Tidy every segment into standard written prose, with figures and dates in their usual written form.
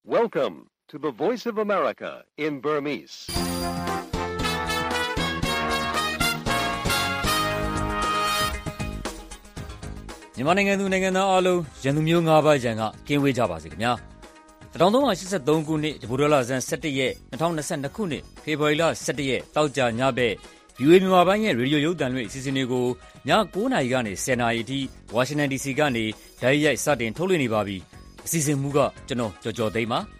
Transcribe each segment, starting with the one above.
Welcome to the Voice of America in Burmese. ။မြန်မာနိုင်ငံသူနိုင်ငံသားအားလုံးရန်သူမျိုး၅ပါးရန်ကကင်းဝေးကြပါစေခင်ဗျာ။1383ခုနှစ်ဒီဇင်ဘာလဆန်း17ရက်2022ခုနှစ်ဖေဖော်ဝါရီလ17ရက်တောက်ကြညဘက် VOA မြန်မာပိုင်းရဲ့ရေဒီယိုရုပ်သံလွှင့်အစီအစဉ်တွေကိုည9:00နာရီကနေ10:00နာရီအထိဝါရှင်တန် DC ကနေဓာတ်ရိုက်စတင်ထုတ်လွှင့်နေပါပြီ။အစီအစဉ်မူကကျွန်တော်ကျော်ကျော်သိန်းပါ။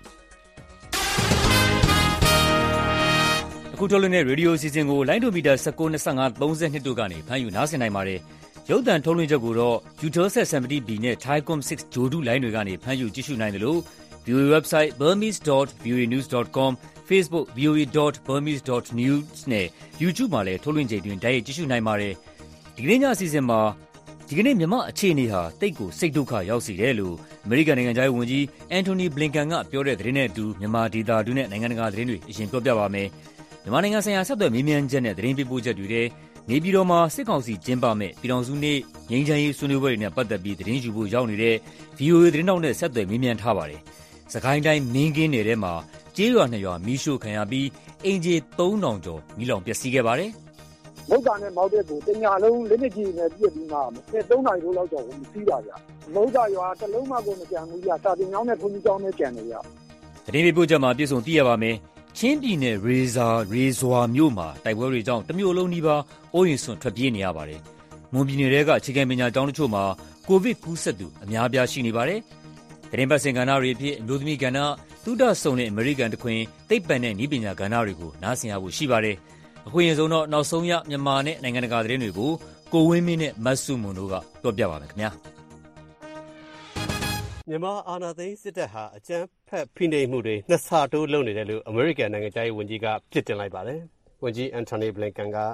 အခုထုတ်လွှင့်တဲ့ရေဒီယိုအစီအစဉ်ကိုလိုင်းဒိုမီတာ19 25 32တို့ကနေဖမ်းယူနားဆင်နိုင်ပါတယ်။ရုပ်သံထုတ်လွှင့်ချက်ကိုတော့ Utelsat 70B နဲ့ Thaicom 6 ဂျိုဒူလိုင်းတွေကနေဖမ်းယူကြည့်ရှုနိုင်တယ်လို့ VOA website burmese.voanews.com Facebook voa.burmese.news နဲ့ YouTube မှာလည်းထုတ်လွှင့်ချိန်တွင်တိုက်ရိုက်ကြည့်ရှုနိုင်ပါတယ်။ဒီကနေ့ညအစီအစဉ်မှာဒီကနေ့မြန်မာအခြေအနေဟာတိတ်ကိုစိတ်ဒုက္ခရောက်စေတယ်လို့အမေရိကန်နိုင်ငံခြားရေးဝန်ကြီးအန်တိုနီဘလင်ကန်ကပြောတဲ့သတင်းနဲ့အတူမြန်မာဒေသတွင်းနဲ့နိုင်ငံတကာသတင်းတွေအရင်ပြောပြပါမယ်။မြန်မာနိုင်ငံဆိုင်ရာဆက်သွယ်မေးမြန်းချက်နဲ့သတင်းပေးပို့ချက်တွေထဲနေပြည်တော်မှာစစ်ကောင်စီကျင်းပမဲ့ပြည်ထောင်စုနေ့ငြိမ်းချမ်းရေးဆွေးနွေးပွဲတွေနဲ့ပတ်သက်ပြီးသတင်းယူဖို့ရောက်နေတဲ့ VOA သတင်းတောက်နဲ့ဆက်သွယ်မေးမြန်းထားပါတယ်။စကိုင်းတိုင်းမင်းကင်းနယ်ထဲမှာကျေးရွာ2ရွာမီးရှို့ခံရပြီးအင်ဂျီ3000ကျော်မီးလောင်ပျက်စီးခဲ့ပါတယ်။မုတ်တာနဲ့မောက်တဲ့ကိုတညာလုံးလက်နက်ကြီးနဲ့ပြစ်ပြီးမှ3နာရီလောက်တော့မစီးပါဗျ။မုတ်တာရွာတစ်လုံးမှကိုမကြံဘူးဗျ။စာတင်ကျောင်းနဲ့ဘုန်းကြီးကျောင်းနဲ့ကြံနေဗျ။သတင်းပေးပို့ချက်မှာပြည့်စုံသိရပါမယ်။ချင်းပြည်နယ်ရေဇွာမြို့မှာတိုက်ပွဲတွေကြောင့်တမြို့လုံးနီးပါးအိုးအိမ်စွန့်ထွက်ပြေးနေရပါတယ်။မွန်ပြည်နယ်ကအခြေခံပညာကျောင်းတချို့မှာကိုဗစ်ကူးစက်သူအများအပြားရှိနေပါတယ်။သတင်းပတ်စင်ကဏ္ဍတွေအဖြစ်အမျိုးသမီးကဏ္ဍသုဒဆုံနဲ့အမေရိကန်တခွင်သိပ္ပံနဲ့နည်းပညာကဏ္ဍတွေကိုနားဆင်ရဖို့ရှိပါတယ်။အခုရင်ဆုံးတော့နောက်ဆုံးရမြန်မာနဲ့နိုင်ငံတကာသတင်းတွေကိုကိုဝင်းမင်းနဲ့မတ်စုမွန်တို့ကပြောပြပါမယ်ခင်ဗျာ။မြန်မာအာဏာသိမ်းစစ်တပ်ဟာအကြမ်းဖက်ဖိနှိပ်မှုတွေနှစ်ဆတိုးလုပ်နေတယ်လို့အမေရိကန်နိုင်ငံခြားရေးဝန်ကြီးကပြစ်တင်လိုက်ပါတယ်။ဝန်ကြီးအန်တိုနီဘလင်ကန်က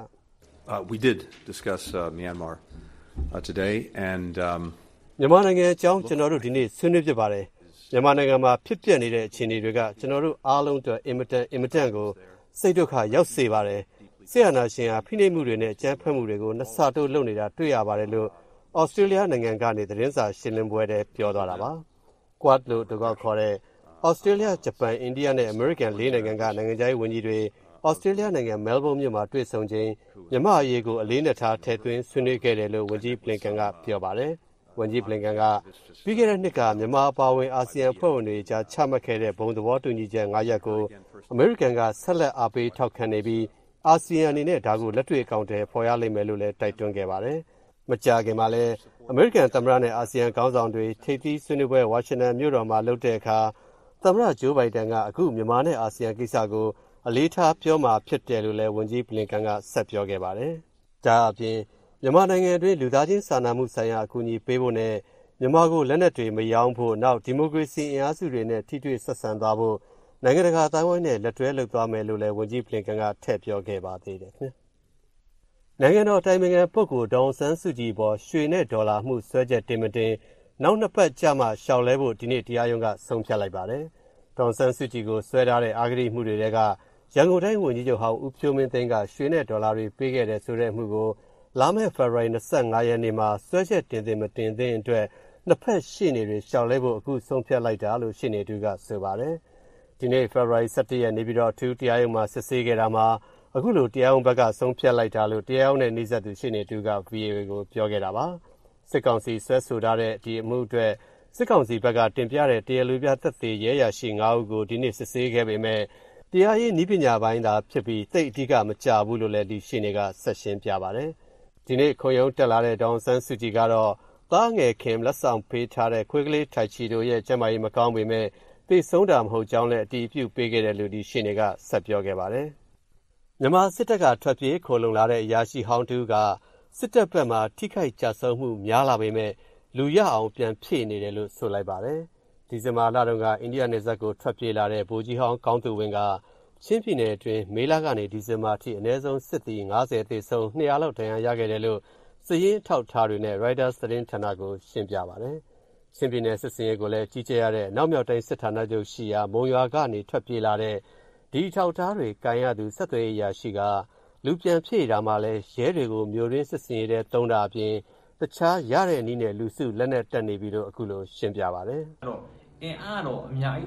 We did discuss Myanmar today and မြန်မာနိုင်ငံအကြောင်းကျွန်တော်တို့ဒီနေ့ဆွေးနွေးဖြစ်ပါတယ်။မြန်မာနိုင်ငံမှာဖြစ်ပျက်နေတဲ့အခြေအနေတွေကကျွန်တော်တို့အားလုံးအတွက်အင်မတန်ကိုစိတ်ဒုက္ခရောက်စေပါတယ်။ဆရာနာရှင်ဟာဖိနှိပ်မှုတွေနဲ့အကြမ်းဖက်မှုတွေကိုနှစ်ဆတိုးလုပ်နေတာတွေ့ရပါတယ်လို့ဩစတြေးလျနိုင်ငံကနေသတင်းစာရှင်းလင်းပွဲထဲပြောသွားတာပါ။ Quad လို့တကောက်ခေါ်တဲ့ဩစတြေးလျ၊ဂျပန်၊အိန္ဒိယနဲ့အမေရိကန်၄နိုင်ငံကနိုင်ငံခြားရေးဝန်ကြီးတွေဩစတြေးလျနိုင်ငံမဲလ်ဘုန်းမြို့မှာတွေ့ဆုံချိန်မြန်မာအရေးကိုအလေးနက်ထားထည့်သွင်းဆွေးနွေးခဲ့တယ်လို့ဝန်ကြီးဘလင်ကန်ကပြောပါတယ်။ဝန်ကြီးဘလင်ကန်ကပြီးခဲ့တဲ့နှစ်ကမြန်မာအပါအဝင်အာဆီယံအဖွဲ့ဝင်တွေကြားချမှတ်ခဲ့တဲ့ဘုံသဘောတူညီချက်၅ရပ်ကိုအမေရိကန်ကဆက်လက်အားပေးထောက်ခံနေပြီးအာဆီယံအနေနဲ့ဒါကိုလက်တွေ့အကောင်အထည်ဖော်ရလိမ့်မယ်လို့လည်းတိုက်တွန်းခဲ့ပါတယ်။မကြာခင်မှာလည်းအမေရိကန်သမ္မတနဲ့အာဆီယံခေါင်းဆောင်တွေထိပ်သီးဆွေးနွေးပွဲဝါရှင်တန်မြို့တော်မှာလုပ်တဲ့အခါသမ္မတဂျိုးဘိုင်ဒန်ကအခုမြန်မာနဲ့အာဆီယံကိစ္စကိုအလေးထားပြောမှာဖြစ်တယ်လို့လည်းဝန်ကြီးဘလင်ကန်ကဆက်ပြောခဲ့ပါတယ်။ဒါအပြင်မြန်မာနိုင်ငံအတွင်းလူသားချင်းစာနာမှုဆိုင်ရာအကူအညီပေးဖို့နဲ့မြန်မာကိုလက်နက်တွေမရောင်းဖို့နောက်ဒီမိုကရေစီအင်အားစုတွေနဲ့ထိတွေ့ဆက်ဆံသွားဖို့နိုင်ငံတကာအသိုင်းအဝိုင်းနဲ့လက်တွဲလုပ်သွားမယ်လို့လည်းဝန်ကြီးဘလင်ကန်ကထည့်ပြောခဲ့ပါသေးတယ်ခင်ဗျ။နိုင်ငံတော်တိုင်ပင်ခံပုဂ္ဂိုလ်ဒေါ်အောင်ဆန်းစုကြည်ပေါ်ရွှေနဲ့ဒေါ်လာမှုဆွဲချက်တင်မတင်နောက်နှစ်ပတ်ကြာမှရှောင်လဲဖို့ဒီနေ့တရားရုံးကဆုံးဖြတ်လိုက်ပါတယ်။ဒေါ်အောင်ဆန်းစုကြည်ကိုဆွဲထားတဲ့အာဂတိမှုတွေကရန်ကုန်တိုင်းဝန်ကြီးချုပ်ဟောင်းဦးဖြိုးမင်းသိန်းကရွှေနဲ့ဒေါ်လာတွေပေးခဲ့တဲ့ဆိုတဲ့အမှုကိုလာမယ့်ဖေဖော်ဝါရီ25ရက်နေ့မှာဆွဲချက်တင်သင့်မတင်သင့်အတွက်နှစ်ဖက်ရှေ့နေတွေရှောင်လဲဖို့အခုဆုံးဖြတ်လိုက်တာလို့ရှေ့နေတူကဆိုပါတယ်။ဒီနေ့ဖေဖော်ဝါရီ17ရက်နေပြည်တော်အထူးတရားရုံးမှာစစ်ဆေးခဲ့တာမှာအခုလိုတရားရုံးဘက်ကဆုံးဖြတ်လိုက်တာလို့တရားရုံးနဲ့နှိစက်သူရှေ့နေတူက VOA ကိုပြောခဲ့တာပါ။စစ်ကောင်စီဆွဲဆိုထားတဲ့ဒီအမှုအတွက်စစ်ကောင်စီဘက်ကတင်ပြတဲ့တရားလိုပြသက်သေရဲရရှိ9ဦးကိုဒီနေ့စစ်ဆေးခဲ့ပေမဲ့တရားရေးနည်းပညာပိုင်းသာဖြစ်ပြီးသိအဓိကမကြဘူးလို့လည်းဒီရှေ့နေကဆက်ရှင်းပြပါတယ်။ဒီနေ့ခုံရုံးတက်လာတဲ့ဒေါ်အောင်ဆန်းစုကြည်ကတော့သားငယ်ခင်လက်ဆောင်ပေးထားတဲ့ခွေးကလေးထိုက်ချီတို့ရဲ့ကျန်းမာရေးမကောင်းပေမဲ့သိဆုံးတာမဟုတ်ကြောင်းလည်းအတည်ပြုပေးခဲ့တယ်လို့ဒီရှေ့နေကဆက်ပြောခဲ့ပါတယ်။မြန်မာစစ်တပ်ကထွက်ပြေးခိုလုံလာတဲ့အရာရှိဟောင်းတူကစစ်တပ်ဘက်မှာထိခိုက်ကြဆုံးမှုများလာပေမဲ့လူရအောင်ပြန်ဖြည့်နေတယ်လို့ဆိုလိုက်ပါတယ်။ဒီဇင်ဘာလတုန်းကအိန္ဒိယနယ်စပ်ကိုထွက်ပြေးလာတဲ့ဗိုလ်ကြီးဟောင်းကောင်းသူဝင်းကချင်းပြည်နယ်အတွင်းမေလကနေဒီဇင်ဘာထိအနည်းဆုံးစစ်သည်50သေဆုံး200လောက်ဒဏ်ရာရခဲ့တယ်လို့စည်ရင်းထောက်ထားတွေနဲ့ Reuters သတင်းဌာနကိုရှင်းပြပါတယ်။ချင်းပြည်နယ်စစ်စင်ရေးကိုလည်းကြီးကြပ်ရတဲ့နောက်မြောက်တိုင်းစစ်ဌာနချုပ်ရှိရာမုံရွာကနေထွက်ပြေးလာတဲ့ဒီထောက်ထားတွေကန်ရသူဆက်သွယ်ရေးရာရှိကလူပြန်ဖြည့်တာမှလည်းရဲတွေကိုမျိုးရင်းစစ်စင်ရေးတဲ့တုံးတာအပြင်တခြားရတဲ့နည်းနဲ့လူစုလက်နက်တက်နေပြီးတော့အခုလိုရှင်းပြပါတယ်။အင်အားတော့အများကြီး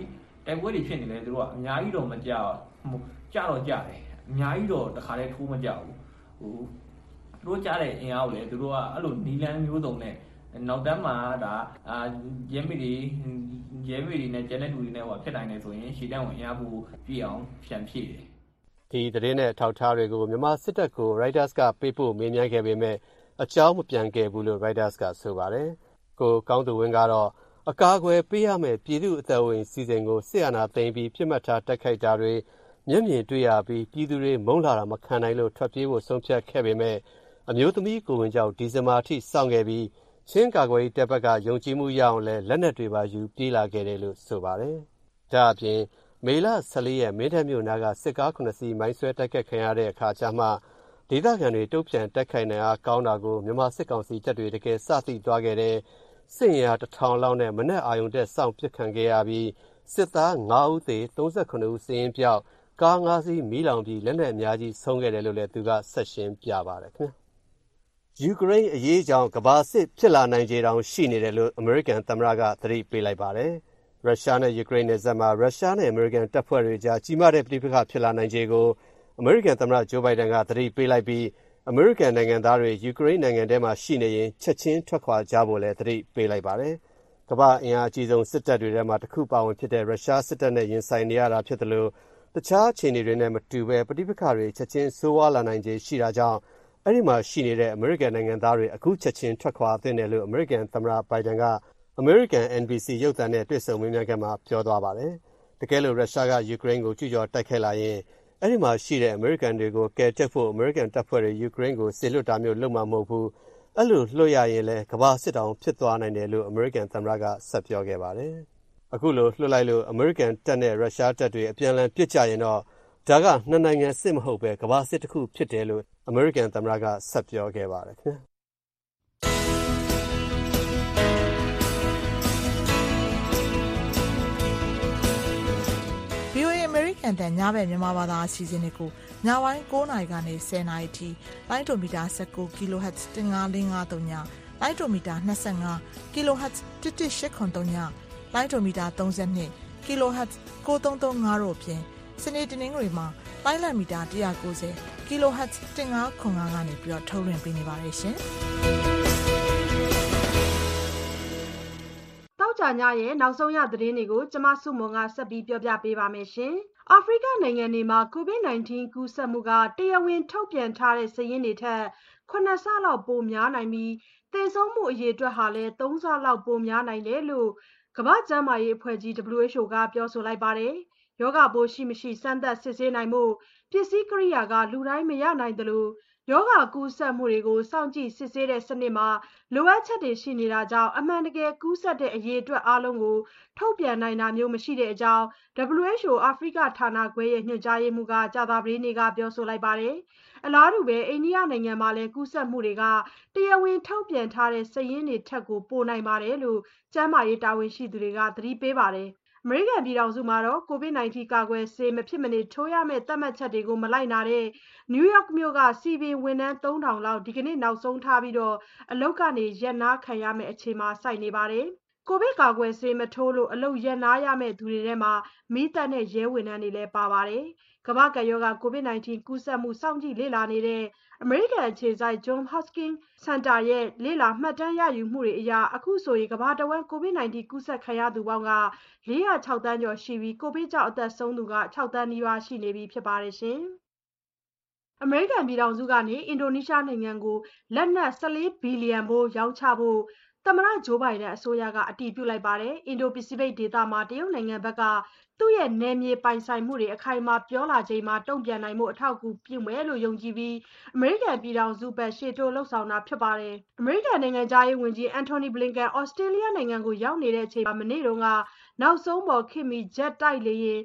တိုက်ပွဲတွေဖြစ်နေလဲသူတို့ကအများကြီးတော့မကြောက်ကြတော့ကြတယ်အများကြီးတော့တခါတည်းထိုးမကြောက်ဘူးသူတို့ကြားတဲ့အင်အားကိုလည်းသူတို့ကအဲ့လိုနီလန်းမျိုးစုံနဲ့နောက်တန်းမှာဒါရဲမိတွေနဲ့ကျန်တဲ့လူတွေနဲ့ဖြစ်နိုင်တယ်ဆိုရင်ရှေ့တန်းကိုအင်အားပိုပြည့်အောင်ဖြန့်ဖြည့်တယ်ဒီသတင်းနဲ့ထောက်ထားတွေကိုမြန်မာစစ်တပ်ကို Reuters ကပေးပို့မေးမြန်းခဲ့ပေမဲ့အကြောင်းမပြန်ခဲ့ဘူးလို့ Reuters ကဆိုပါတယ်ကိုကောင်းသူဝင်းကတော့အကာအကွယ်ပေးရမယ့်ပြည်သူအသက်ဝင်စီစဉ်ကိုစစ်အာဏာသိမ်းပြီးပြစ်မှတ်ထားတိုက်ခိုက်တာတွေမျက်မြင်တွေ့ရပြီးပြည်သူတွေမုန်းလာတာမခံနိုင်လို့ထွက်ပြေးဖို့ဆုံးဖြတ်ခဲ့ပေမဲ့အမျိုးသမီးကိုဝင်ကြောင့်ဒီဇင်ဘာအထိစောင့်ခဲ့ပြီးချင်းကာကွယ်ရေးတပ်ဘက်ကယုံကြည်မှုရအောင်လဲလက်နက်တွေပါယူပြေးလာခဲ့တယ်လို့ဆိုပါတယ်ဒါအပြင်မေလ14ရက်မင်းတပ်မြို့နာကစစ်ကား9စီးမိုင်းဆွဲတိုက်ခတ်ခံရတဲ့အခါကျမှဒေသခံတွေတုံ့ပြန်တိုက်ခိုက်နိုင်အားကောင်းတာကိုမြန်မာစစ်ကောင်စီတပ်တွေတကယ်စသိသွားခဲ့တဲ့စစ်ရင်အား1000လောက်နဲ့မနက်အာယုံတက်စောင့်ပစ်ခံခဲ့ရပြီးစစ်သား9ဦးသေ39ဦးစီးရင်ပြောက်ကား9စီးမီးလောင်ပြီးလက်နက်အများကြီးဆုံးခဲ့တယ်လို့လည်းသူကဆက်ရှင်းပြပါတယ်ခင်ဗျာယူကရိန်းအရေးကြောင့်ကမ္ဘာစစ်ဖြစ်လာနိုင်ခြေတောင်ရှိနေတယ်လို့အမေရိကန်သမ္မတကသတိပေးလိုက်ပါတယ်ရုရှားနဲ့ယူကရိန်းနယ်စပ်မှာရုရှားနဲ့အမေရိကန်တပ်ဖွဲ့တွေကြားကြီးမားတဲ့ပဋိပက္ခဖြစ်လာနိုင်ခြေကိုအမေရိကန်သမ္မတဂျိုးဘိုင်ဒန်ကသတိပေးလိုက်ပြီးအမေရိကန်နိုင်ငံသားတွေယူကရိန်းနိုင်ငံထဲမှာရှိနေရင်ချက်ချင်းထွက်ခွာကြဖို့လည်းသတိပေးလိုက်ပါတယ်။ကမ္ဘာအင်အားအကြီးဆုံးစစ်တပ်တွေထဲမှာတစ်ခုပါဝင်ဖြစ်တဲ့ရုရှားစစ်တပ်နဲ့ရင်ဆိုင်နေရတာဖြစ်တယ်လို့တခြားအခြေအနေတွေနဲ့မတူဘဲပဋိပက္ခတွေချက်ချင်းဆိုးဝါးလာနိုင်ခြေရှိတာကြောင့်အဲ့ဒီမှာရှိနေတဲ့အမေရိကန်နိုင်ငံသားတွေအခုချက်ချင်းထွက်ခွာသင့်တယ်လို့အမေရိကန်သမ္မတဘိုင်ဒန်ကအမေရိကန် NBC ရုပ်သံနဲ့တွေ့ဆုံမေးမြန်းခန်းမှာပြောသွားပါတယ်။တကယ်လို့ရုရှားကယူကရိန်းကိုကျူးကျော်တိုက်ခိုက်လာရင်အဲ့ဒီမှာရှိတဲ့အမေရိကန်တွေကိုကယ်တက်ဖို့အမေရိကန်တပ်ဖွဲ့တွေယူကရိန်းကိုဆေလွတ်တာမျိုးလုပ်မှာမဟုတ်ဘူး။အဲ့လိုလွှတ်ရရင်လည်းကမ္ဘာစစ်တောင်ဖြစ်သွားနိုင်တယ်လို့အမေရိကန်သမ္မတကဆက်ပြောခဲ့ပါတယ်။အခုလိုလွှတ်လိုက်လို့အမေရိကန်တပ်နဲ့ရုရှားတပ်တွေအပြန်အလှန်ပစ်ကြရင်တော့ဒါကနှစ်နိုင်ငံစစ်မဟုတ်ပဲကမ္ဘာစစ်တစ်ခုဖြစ်တယ်လို့အမေရိကန်သမ္မတကဆက်ပြောခဲ့ပါတယ်ခင်ဗျာအတန်ညဘက်မြန်မာဘာသာအစီအစဉ်တွေကိုညဝိုင်း9နာရီကနေ10နာရီထိလိုင်းဒိုမီတာ19 kHz 15553ညလိုင်းဒိုမီတာ25 kHz 11803ညလိုင်းဒိုမီတာ32 kHz 9335တို့ဖြင့်စနေတနင်္ဂနွေမှာလိုင်းလံမီတာ190 kHz 1505ကနေပြီးတော့ထုတ်လွှင့်ပေးနေပါတယ်ရှင်တောက်ကြညရဲ့နောက်ဆုံးရသတင်းတွေကိုကျမစုမွန်ကဆက်ပြီးပြောပြပေးပါမယ်ရှင်အာဖရိကနိုင်ငံတွေမှာ COVID-19 ကူးစက်မှုကတရားဝင်ထုတ်ပြန်ထားတဲ့စာရင်းတွေထက်9ဆလောက်ပိုများနိုင်ပြီးသေဆုံးမှုအရေအတွက်ဟာလည်း3ဆလောက်ပိုများနိုင်တယ်လို့ကမ္ဘာ့ကျန်းမာရေးအဖွဲ့ကြီး WHO ကပြောဆိုလိုက်ပါတယ်။ယောဂပိုးရှိမရှိစမ်းသပ်စစ်ဆေးနိုင်မှုပစ္စည်းကိရိယာကလူတိုင်းမရနိုင်တယ်လို့ယောဂကူးစက်မှုတွေကိုစောင့်ကြည့်စစ်ဆေးတဲ့စနစ်မှာလိုအပ်ချက်တွေရှိနေတာကြောင့်အမှန်တကယ်ကူးစက်တဲ့အရေးအတွက်အားလုံးကိုထုတ်ပြန်နိုင်တာမျိုးမရှိတဲ့အကြောင်း WHO အာဖရိကဌာနခွဲရဲ့ညွှန်ကြားရေးမှူးကကြာသပတေးနေ့ကပြောဆိုလိုက်ပါတယ်။အလားတူပဲအိန္ဒိယနိုင်ငံမှာလည်းကူးစက်မှုတွေကတရားဝင်ထုတ်ပြန်ထားတဲ့စာရင်းတွေထက်ကိုပိုနိုင်ပါတယ်လို့ကျန်းမာရေးတာဝန်ရှိသူတွေကသတိပေးပါတယ်။အမေရိကန်ပြည်ထောင်စုမှာတော့ COVID-19 ကာကွယ်ဆေးမဖြစ်မနေထိုးရမယ့်သတ်မှတ်ချက်တွေကိုမလိုက်နာတဲ့နယူးယောက်မြို့ကစီပင်ဝန်ထမ်း3000လောက်ဒီကနေ့နောက်ဆုံးထားပြီးတော့အလုပ်ကနေရပ်နားခံရမယ့်အခြေမှာစိုက်နေပါတယ်။ကိုဗစ်ကာကွယ်ဆေးမထိုးလို့အလုပ်ရပ်နားရမယ့်သူတွေထဲမှာမိသက်နဲ့ရဲဝန်ထမ်းတွေလည်းပါပါတယ်။ကမ္ဘာ့ကပ်ရောဂါ COVID-19 ကူးစက်မှုစောင့်ကြည့်လေ့လာနေတဲ့အမေရိကန်အခြေစိုက် Johns Hopkins Center ရဲ့လေ့လာမှတ်တမ်းရယူမှုတွေအရအခုဆိုရင်ကမ္ဘာတဝန်း COVID-19 ကူးစက်ခံရသူပေါင်းက406သန်းကျော်ရှိပြီးကိုဗစ်ကြောင့်အသက်ဆုံးသူက6သန်းနီးပါးရှိနေပြီဖြစ်ပါတယ်ရှင်။အမေရိကန်ပြည်ထောင်စုကနေအင်ဒိုနီးရှားနိုင်ငံကိုလက်နက်14ဘီလီယံဖိုးရောင်းချဖို့သမ္မတဂျိုးဘိုင်ဒန်အစိုးရကအတည်ပြုလိုက်ပါတယ်။အင်ဒိုပစိဖိတ်ဒေသမှာတရုတ်နိုင်ငံဘက်ကသူ့ရဲ့နယ်မြေပိုင်ဆိုင်မှုတွေအခိုင်အမာပြောလာချိန်မှာတုံ့ပြန်နိုင်မှုအထောက်အကူပြုမယ်လို့ယုံကြည်ပြီးအမေရိကန်ပြည်ထောင်စုဘက်ရှေ့တိုးလှုပ်ဆောင်တာဖြစ်ပါတယ်။အမေရိကန်နိုင်ငံသားရေးဝန်ကြီးအန်တိုနီဘလင်ကန်ဩစတြေးလျနိုင်ငံကိုရောက်နေတဲ့အချိန်မှာမနေ့တုန်းကနောက်ဆုံးပေါ်ခေတ်မီဂျက်တိုက်လေယာဉ်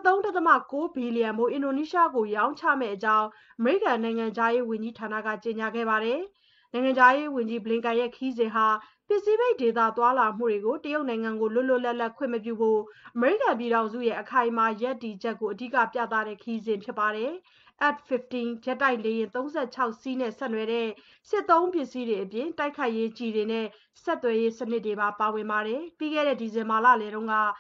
13.9 ဘီလီယံမို့အင်ဒိုနီးရှားကိုရောင်းချမယ့်အကြောင်းအမေရိကန်နိုင်ငံသားရေးဝန်ကြီးဌာနကကြေညာခဲ့ပါတယ်။နိုင်ငံသားရေးဝန်ကြီးဘလင်ကန်ရဲ့ခီးစဉ်ဟာပစိဖိတ်ဒေသသွားလာမှုတွေကိုတရုတ်နိုင်ငံကိုလွတ်လွတ်လပ်လပ်ခွင့်မပြုဖို့အမေရိကန်ပြည်ထောင်စုရဲ့အခိုင်အမာရပ်တည်ချက်ကိုအဓိကပြသတဲ့ခီးစဉ်ဖြစ်ပါတယ်။ F-15 ဂျက်တိုက်လေယာဉ်36စီးနဲ့ဆက်နွယ်တဲ့စစ်သုံးပစ္စည်းတွေအပြင်တိုက်ခိုက်ရေးကျည်တွေနဲ့ဆက်သွယ်ရေးစနစ်တွေပါဝင်ပါတယ်။ပြီးခဲ့တဲ့ဒီဇင်ဘာလလယ်တုန်းက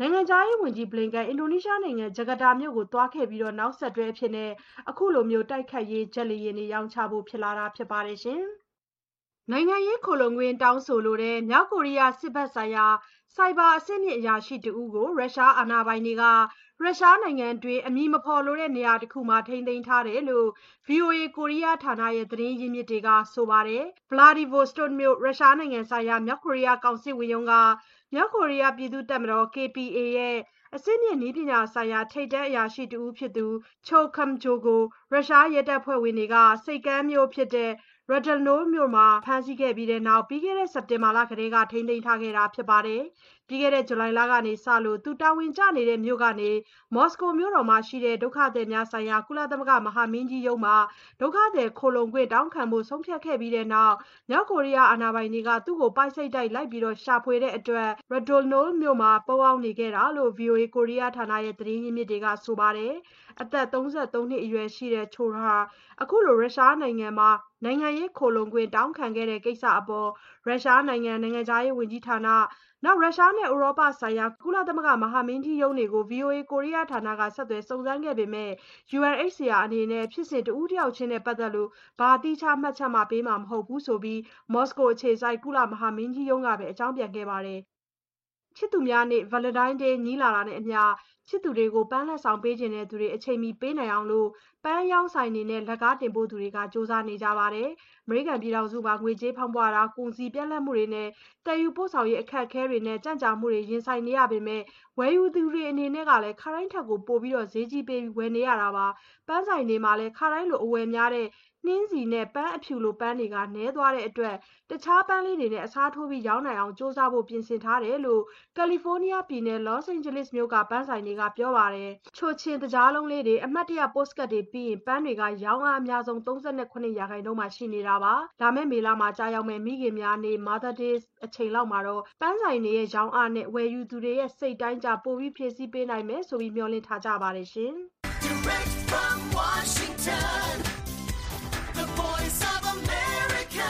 နိုင်ငံခြားရေးဝန်ကြီးဘလင်ကန်အင်ဒိုနီးရှားနိုင်ငံဂျကာတာမြို့ကိုသွားခဲ့ပြီးနောက်ဆက်တွဲအဖြစ်နဲ့အခုလိုမျိုးတိုက်ခတ်ရေးဂျက်လေယာဉ်တွေရောင်းချဖို့ဖြစ်လာတာဖြစ်ပါတယ်ရှင်။နိုင်ငံရေးခိုလှုံခွင့်တောင်းဆိုလိုတဲ့မြောက်ကိုရီးယားစစ်ဘက်ဆိုင်ရာစိုက်ဘာအဆင့်မြင့်အရာရှိတဦးကိုရုရှားအာဏာပိုင်တွေကရုရှားနိုင်ငံတွင်းအမည်မဖော်လိုတဲ့နေရာတစ်ခုမှာထိန်းသိမ်းထားတယ်လို့ VOA ကိုရီးယားဌာနရဲ့သတင်းရင်းမြစ်တွေကဆိုပါတယ်။ ဗလာဒီဗိုစတိုမြို့ရုရှားနိုင်ငံဆိုင်ရာမြောက်ကိုရီးယားကောင်စစ်ဝင်ရုံးကမြောက်ကိုရီးယားပြည်သူ့တပ်မတော် KPA ရဲ့အဆင့်မြင့်နည်းပညာဆိုင်ရာထိပ်တန်းအရာရှိတဦးဖြစ်သူချိုခမ်ဂျိုကိုရုရှားရဲတပ်ဖွဲ့ဝင်တွေကစိတ်ကမ်းမြို့ဖြစ်တဲ့Radolno မြို့မှာဖမ်းဆီးခဲ့ပြီးနောက်ပြီးခဲ့တဲ့စက်တင်ဘာလကတည်းကထိန်းသိမ်းထားခဲ့တာဖြစ်ပါတယ်။ပြီးခဲ့တဲ့ဇူလိုင်လကနေစလို့သူတာဝန်ကျနေတဲ့မြို့ကနေမော်စကိုမြို့တော်မှာရှိတဲ့ဒုက္ခသည်များဆိုင်ရာကုလသမဂ္ဂမဟာမင်းကြီးရုံးမှာဒုက္ခသည်ခိုလှုံခွင့်တောင်းခံဖို့ဆုံးဖြတ်ခဲ့ပြီးနောက်မြောက်ကိုရီးယားအာဏာပိုင်တွေကသူ့ကိုပိုက်စိတ်တိုက်လိုက်ပြီးရှာဖွေတဲ့အတွက်Radolno မြို့မှာပုန်းအောင်းနေခဲ့တာလို့ VOA ကိုရီးယားဌာနရဲ့သတင်းရင်းမြစ်တွေကဆိုပါတယ်။အသက်33နှစ်အရွယ်ရှိတဲ့ချိုဟာအခုလိုရုရှားနိုင်ငံမှာနိုင်ငံရေးခိုလှုံခွင့်တောင်းခံခဲ့တဲ့ကိစ္စအပေါ်ရုရှားနိုင်ငံခြားရေးဝန်ကြီးဌာနရုရှားနဲ့ဥရောပဆိုင်ရာကုလသမဂ္ဂမဟာမင်းကြီးရုံးတွေကို VOA ကိုရီးယားဌာနကဆက်သွယ်စုံစမ်းခဲ့ပေမဲ့ UNHCR အနေနဲ့ဖြစ်စဉ်တဦးတယောက်ချင်းနဲ့ပတ်သက်လို့ဘာသီးခြားမှတ်ချက်မှပေးမှာမဟုတ်ဘူးဆိုပြီးမော်စကိုအခြေစိုက်ကုလမဟာမင်းကြီးရုံးကပဲအကြောင်းပြန်ခဲ့ပါတယ်။ချစ်သူများနေ့ Valentine Day နီးလာတာနဲ့အမျှချစ်သူတွေကိုပန်းလက်ဆောင်ပေးခြင်းတဲ့သူတွေအချိန်မီပေးနိုင်အောင်လို့ပန်းရောင်းဆိုင်နေနဲ့လက်ကားတင်ပို့သူတွေကစူးစမ်းနေကြပါတယ်။အမေရိကန်ပြည်ထောင်စုမှာငွေကြေးဖောင်းပွားတာကုန်စည်ပြတ်လတ်မှုတွေနဲ့တည်ယူပို့ဆောင်ရေးအခက်အခဲတွေနဲ့ကြန့်ကြာမှုတွေရင်ဆိုင်နေရပေမဲ့ဝယ်ယူသူတွေအနေနဲ့ကလည်းခါတိုင်းထက်ကိုပိုပြီးဈေးကြီးပေးပြီးဝယ်နေရတာပါ။ပန်းဆိုင်တွေမှာလည်းခါတိုင်းလိုအဝယ်များတဲ့နှင်းစီနဲ့ပန်းအဖြူလိုပန်းတွေကနည်းသွားတဲ့အတွက်တခြားပန်းလေးတွေနဲ့အစားထိုးပြီးရောင်းနိုင်အောင်စူးစမ်းဖို့ပြင်ဆင်ထားတယ်လို့ကယ်လီဖိုးနီးယားပြည်နယ်လော့စ်အိန်ဂျလိစ်မြို့ကပန်းဆိုင်တွေကပြောပါတယ်။ချိုချင်တကြားလုံးလေးတွေအမှတ်တရပို့စကတ်တွေပြီးရင်ပန်းတွေကရောင်းအားအများဆုံး38%မှာရှိနေတာပါ။လာမယ့်မေလမှာကြာရောက်မဲ့မိခင်များနေ့ Mother Day အချိန်လောက်မှာတော့ပန်းဆိုင်တွေရဲ့ရောင်းအားနဲ့ဝယ်ယူသူတွေရဲ့စိတ်တိုင်းကြပိုပြီးဖြည့်ဆည်းပေးနိုင်မယ်ဆိုပြီးမျှော်လင့်ထားကြပါတယ်ရှင်။ Direct from Washington, the voice of America,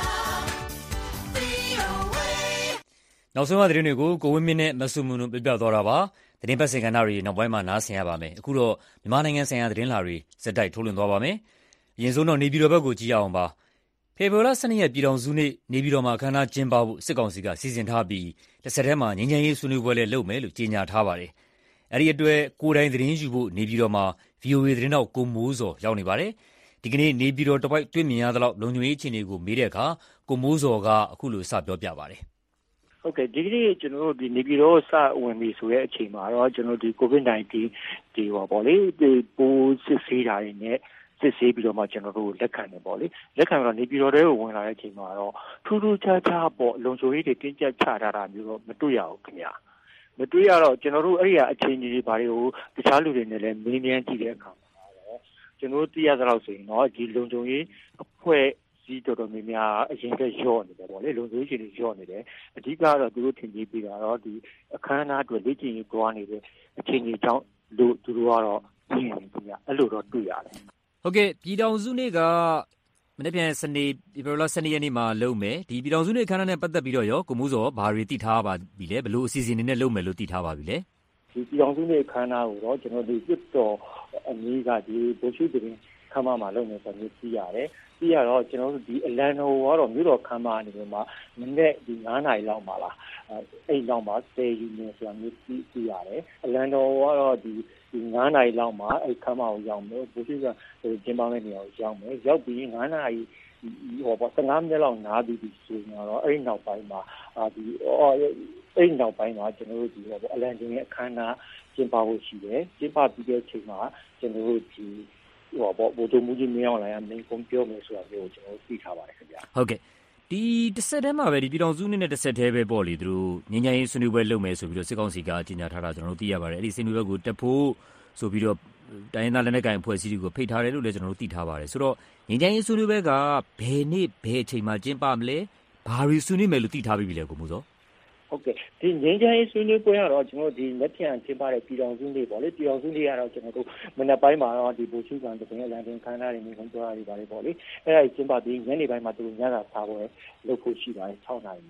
VOA နောက်ဆုံးသတင်းတွေကိုကိုဝင်းမင်းနဲ့မဆုမွန်တို့ပြပြသွားတာပါ။သတင်းပတ်စင်ကဏ္ဍတွေနောက်ပိုင်းမှာနားဆင်ရပါမယ်။အခုတော့မြန်မာနိုင်ငံဆိုင်ရာသတင်းလာတွေစက်တိုက်ထုတ်လွှင့်သွားပါမယ်။အရင်ဆုံးတော့နေပြည်တော်ဘက်ကိုကြည့်ရအောင်ပါ။ဖေဖော်ဝါရီ12ရက်ပြည်ထောင်စုနေ့နေပြည်တော်မှာအခမ်းအနားကျင်းပဖို့စစ်ကောင်စီကစီစဉ်ထားပြီးတစ်ဆက်တည်းမှာငြိမ်းချမ်းရေးဆွေးနွေးပွဲလည်းလုပ်မယ်လို့ကြေညာထားပါတယ်။အဲဒီအတွက်ကိုယ်တိုင်သတင်းယူဖို့နေပြည်တော်မှာ VOA သတင်းတောက်ကိုမိုးစောရောက်နေပါတယ်။ဒီကနေ့နေပြည်တော်တပိုက်တွေ့မြင်ရသလောက်လုံခြုံရေးအခြေအနေကိုမေးတဲ့အခါကိုမိုးစောကအခုလိုစပြောပြပါတယ်။ဟုတ်ကဲ့ဒီကနေ့ကျွန်တော်တို့ဒီနေပြည်တော်စဝင်ပြီဆိုတဲ့အချိန်မှာတော့ကျွန်တော်ဒီ COVID-19 ဒီပေါ့လေဒီပိုးစစ်ဆေးတာတွေနဲ့စစ်ဆေးပြီးတော့မှကျွန်တော်တို့လက်ခံတယ်ပေါ့လေလက်ခံတော့နေပြည်တော်ထဲကိုဝင်လာတဲ့အချိန်မှာတော့ထူးထူးခြားခြားပေါ့လုံခြုံရေးတွေတင်းကျပ်ချထားတာမျိုးတော့မတွေ့ရဘူးခင်ဗျာမတွေ့ရတော့ကျွန်တော်တို့အဲ့ဒီအချိန်ကြီးတွေဘာတွေကိုတခြားလူတွေနဲ့လည်းမေးမြန်းကြည့်တဲ့အခါမှာတော့ကျွန်တော်တို့သိရသလောက်ဆိုရင်တော့ဒီလုံခြုံရေးအဖွဲ့စီတော်တော်များများအရင်ကရော့နေတယ်ပေါ့လေလုံခြုံရေးတွေရော့နေတယ်အဓိကတော့သူတို့ထင်ကြီးပြီးတာတော့ဒီအခမ်းအနားတွေလေ့ကျင့်ရေးတွားနေတဲ့အခြေအနေကြောင့်လို့သူတို့ကတော့ပြင်းနေကြအဲ့လိုတော့တွေ့ရတယ်ဟုတ်ကဲ့ပြည်ထောင်စုနေ့ကမနေ့ပြန်စနေဖေဖော်ဝါရီ12ရက်နေ့မှာလုပ်မယ်ဒီပြည်ထောင်စုနေ့အခမ်းအနားနဲ့ပတ်သက်ပြီးတော့ရောကိုမိုးစောဘာတွေသိထားပါပြီလဲဘယ်လိုအစီအစဉ်တွေနဲ့လုပ်မယ်လို့သိထားပါပြီလဲဒီပြည်ထောင်စုနေ့အခမ်းအနားကိုတော့ကျွန်တော်ဒီစစ်တော်အမီးကဒီဘိုလ်ရှုတင်ခမ်းမမှာလုပ်နေဆိုပြီးသိရတယ်ပြီးရတော့ကျွန်တော်တို့ဒီအလန်တော်ကတော့မြို့တော်ခမ်းမအနေနဲ့မှာမနေ့ဒီ9နာရီလောက်မှာလားအဲ့လောက်မှာစေယူနေဆိုတာမျိုးသိရတယ်အလန်တော်ကတော့ဒီ9နာရီလောက်မှာအဲ့ခမ်းမကိုရောက်မယ်ဘိုလ်ရှုကကျင်းပမယ့်နေရာကိုရောက်မယ်ရောက်ပြီး9နာရီ15မိနစ်လောက်နားပြီးဆိုတော့အဲ့နောက်ပိုင်းမှာဒီအဲ့နောက်ပိုင်းမှာကျွန်တော်တို့ဒီအလန်တင်ရဲ့အခမ်းအနားကျင်းပဖို့ရှိတယ်ကျင်းပပြီးတဲ့အချိန်မှာကျွန်တော်တို့ဒီဘိုလ်ချုပ်မှုကြီးမင်းအောင်လှိုင်ကမင်းကုန်းပြောမယ်ဆိုတာမျိုးကိုကျွန်တော်သိထားပါတယ်ခင်ဗျာဟုတ်ကဲ့ဒီတစ်ဆက်တည်းမှာပဲဒီပြည်တော်စုနဲ့တစ်ဆက်တည်းပဲပေါ့လေသူတို့ငញ្ញရေးဆွေးနွေးပွဲလုပ်မယ်ဆိုပြီးတော့စစ်ကောင်စီကကြေညာထားတာကျွန်တော်တို့သိရပါတယ်အဲ့ဒီဆွေးနွေးပွဲကိုတက်ဖို့ဆိုပြီးတော့တိုင်းရင်းသားလက်နက်ကိုင်အဖွဲ့အစည်းတွေကိုဖိတ်ထားတယ်လို့လည်းကျွန်တော်တို့သိထားပါတယ်ဆိုတော့ငញ្ញရေးဆွေးနွေးပွဲကဘယ်နေ့ဘယ်အချိန်မှာကျင်းပမလဲဘာတွေဆွေးနွေးမယ်လို့သိထားပြီးပြီလဲကိုမိုးစောဟုတ်ကဲ့ဒီငင်းချမ်းရေးဆွေးနွေးပွဲကတော့ကျွန်တော်ဒီလက်ဖြန့်ကျင်းပတဲ့ပြည်တော်စုနေ့ပေါ့လေပြည်တော်စုနေ့ကတော့ကျွန်တော်တို့မနက်ပိုင်းမှာတော့ဒီဘိုလ်ရှုခံတဲ့လမ်းတင်ခန်းသားတွေနေကုန်ကြွားတွေပါတယ်ပေါ့လေအဲ့ဒါကျင်းပပြီးညနေပိုင်းမှာသူညစာစားပွဲလုပ်ဖို့ရှိပါတယ်6နာရီမှာပေါ့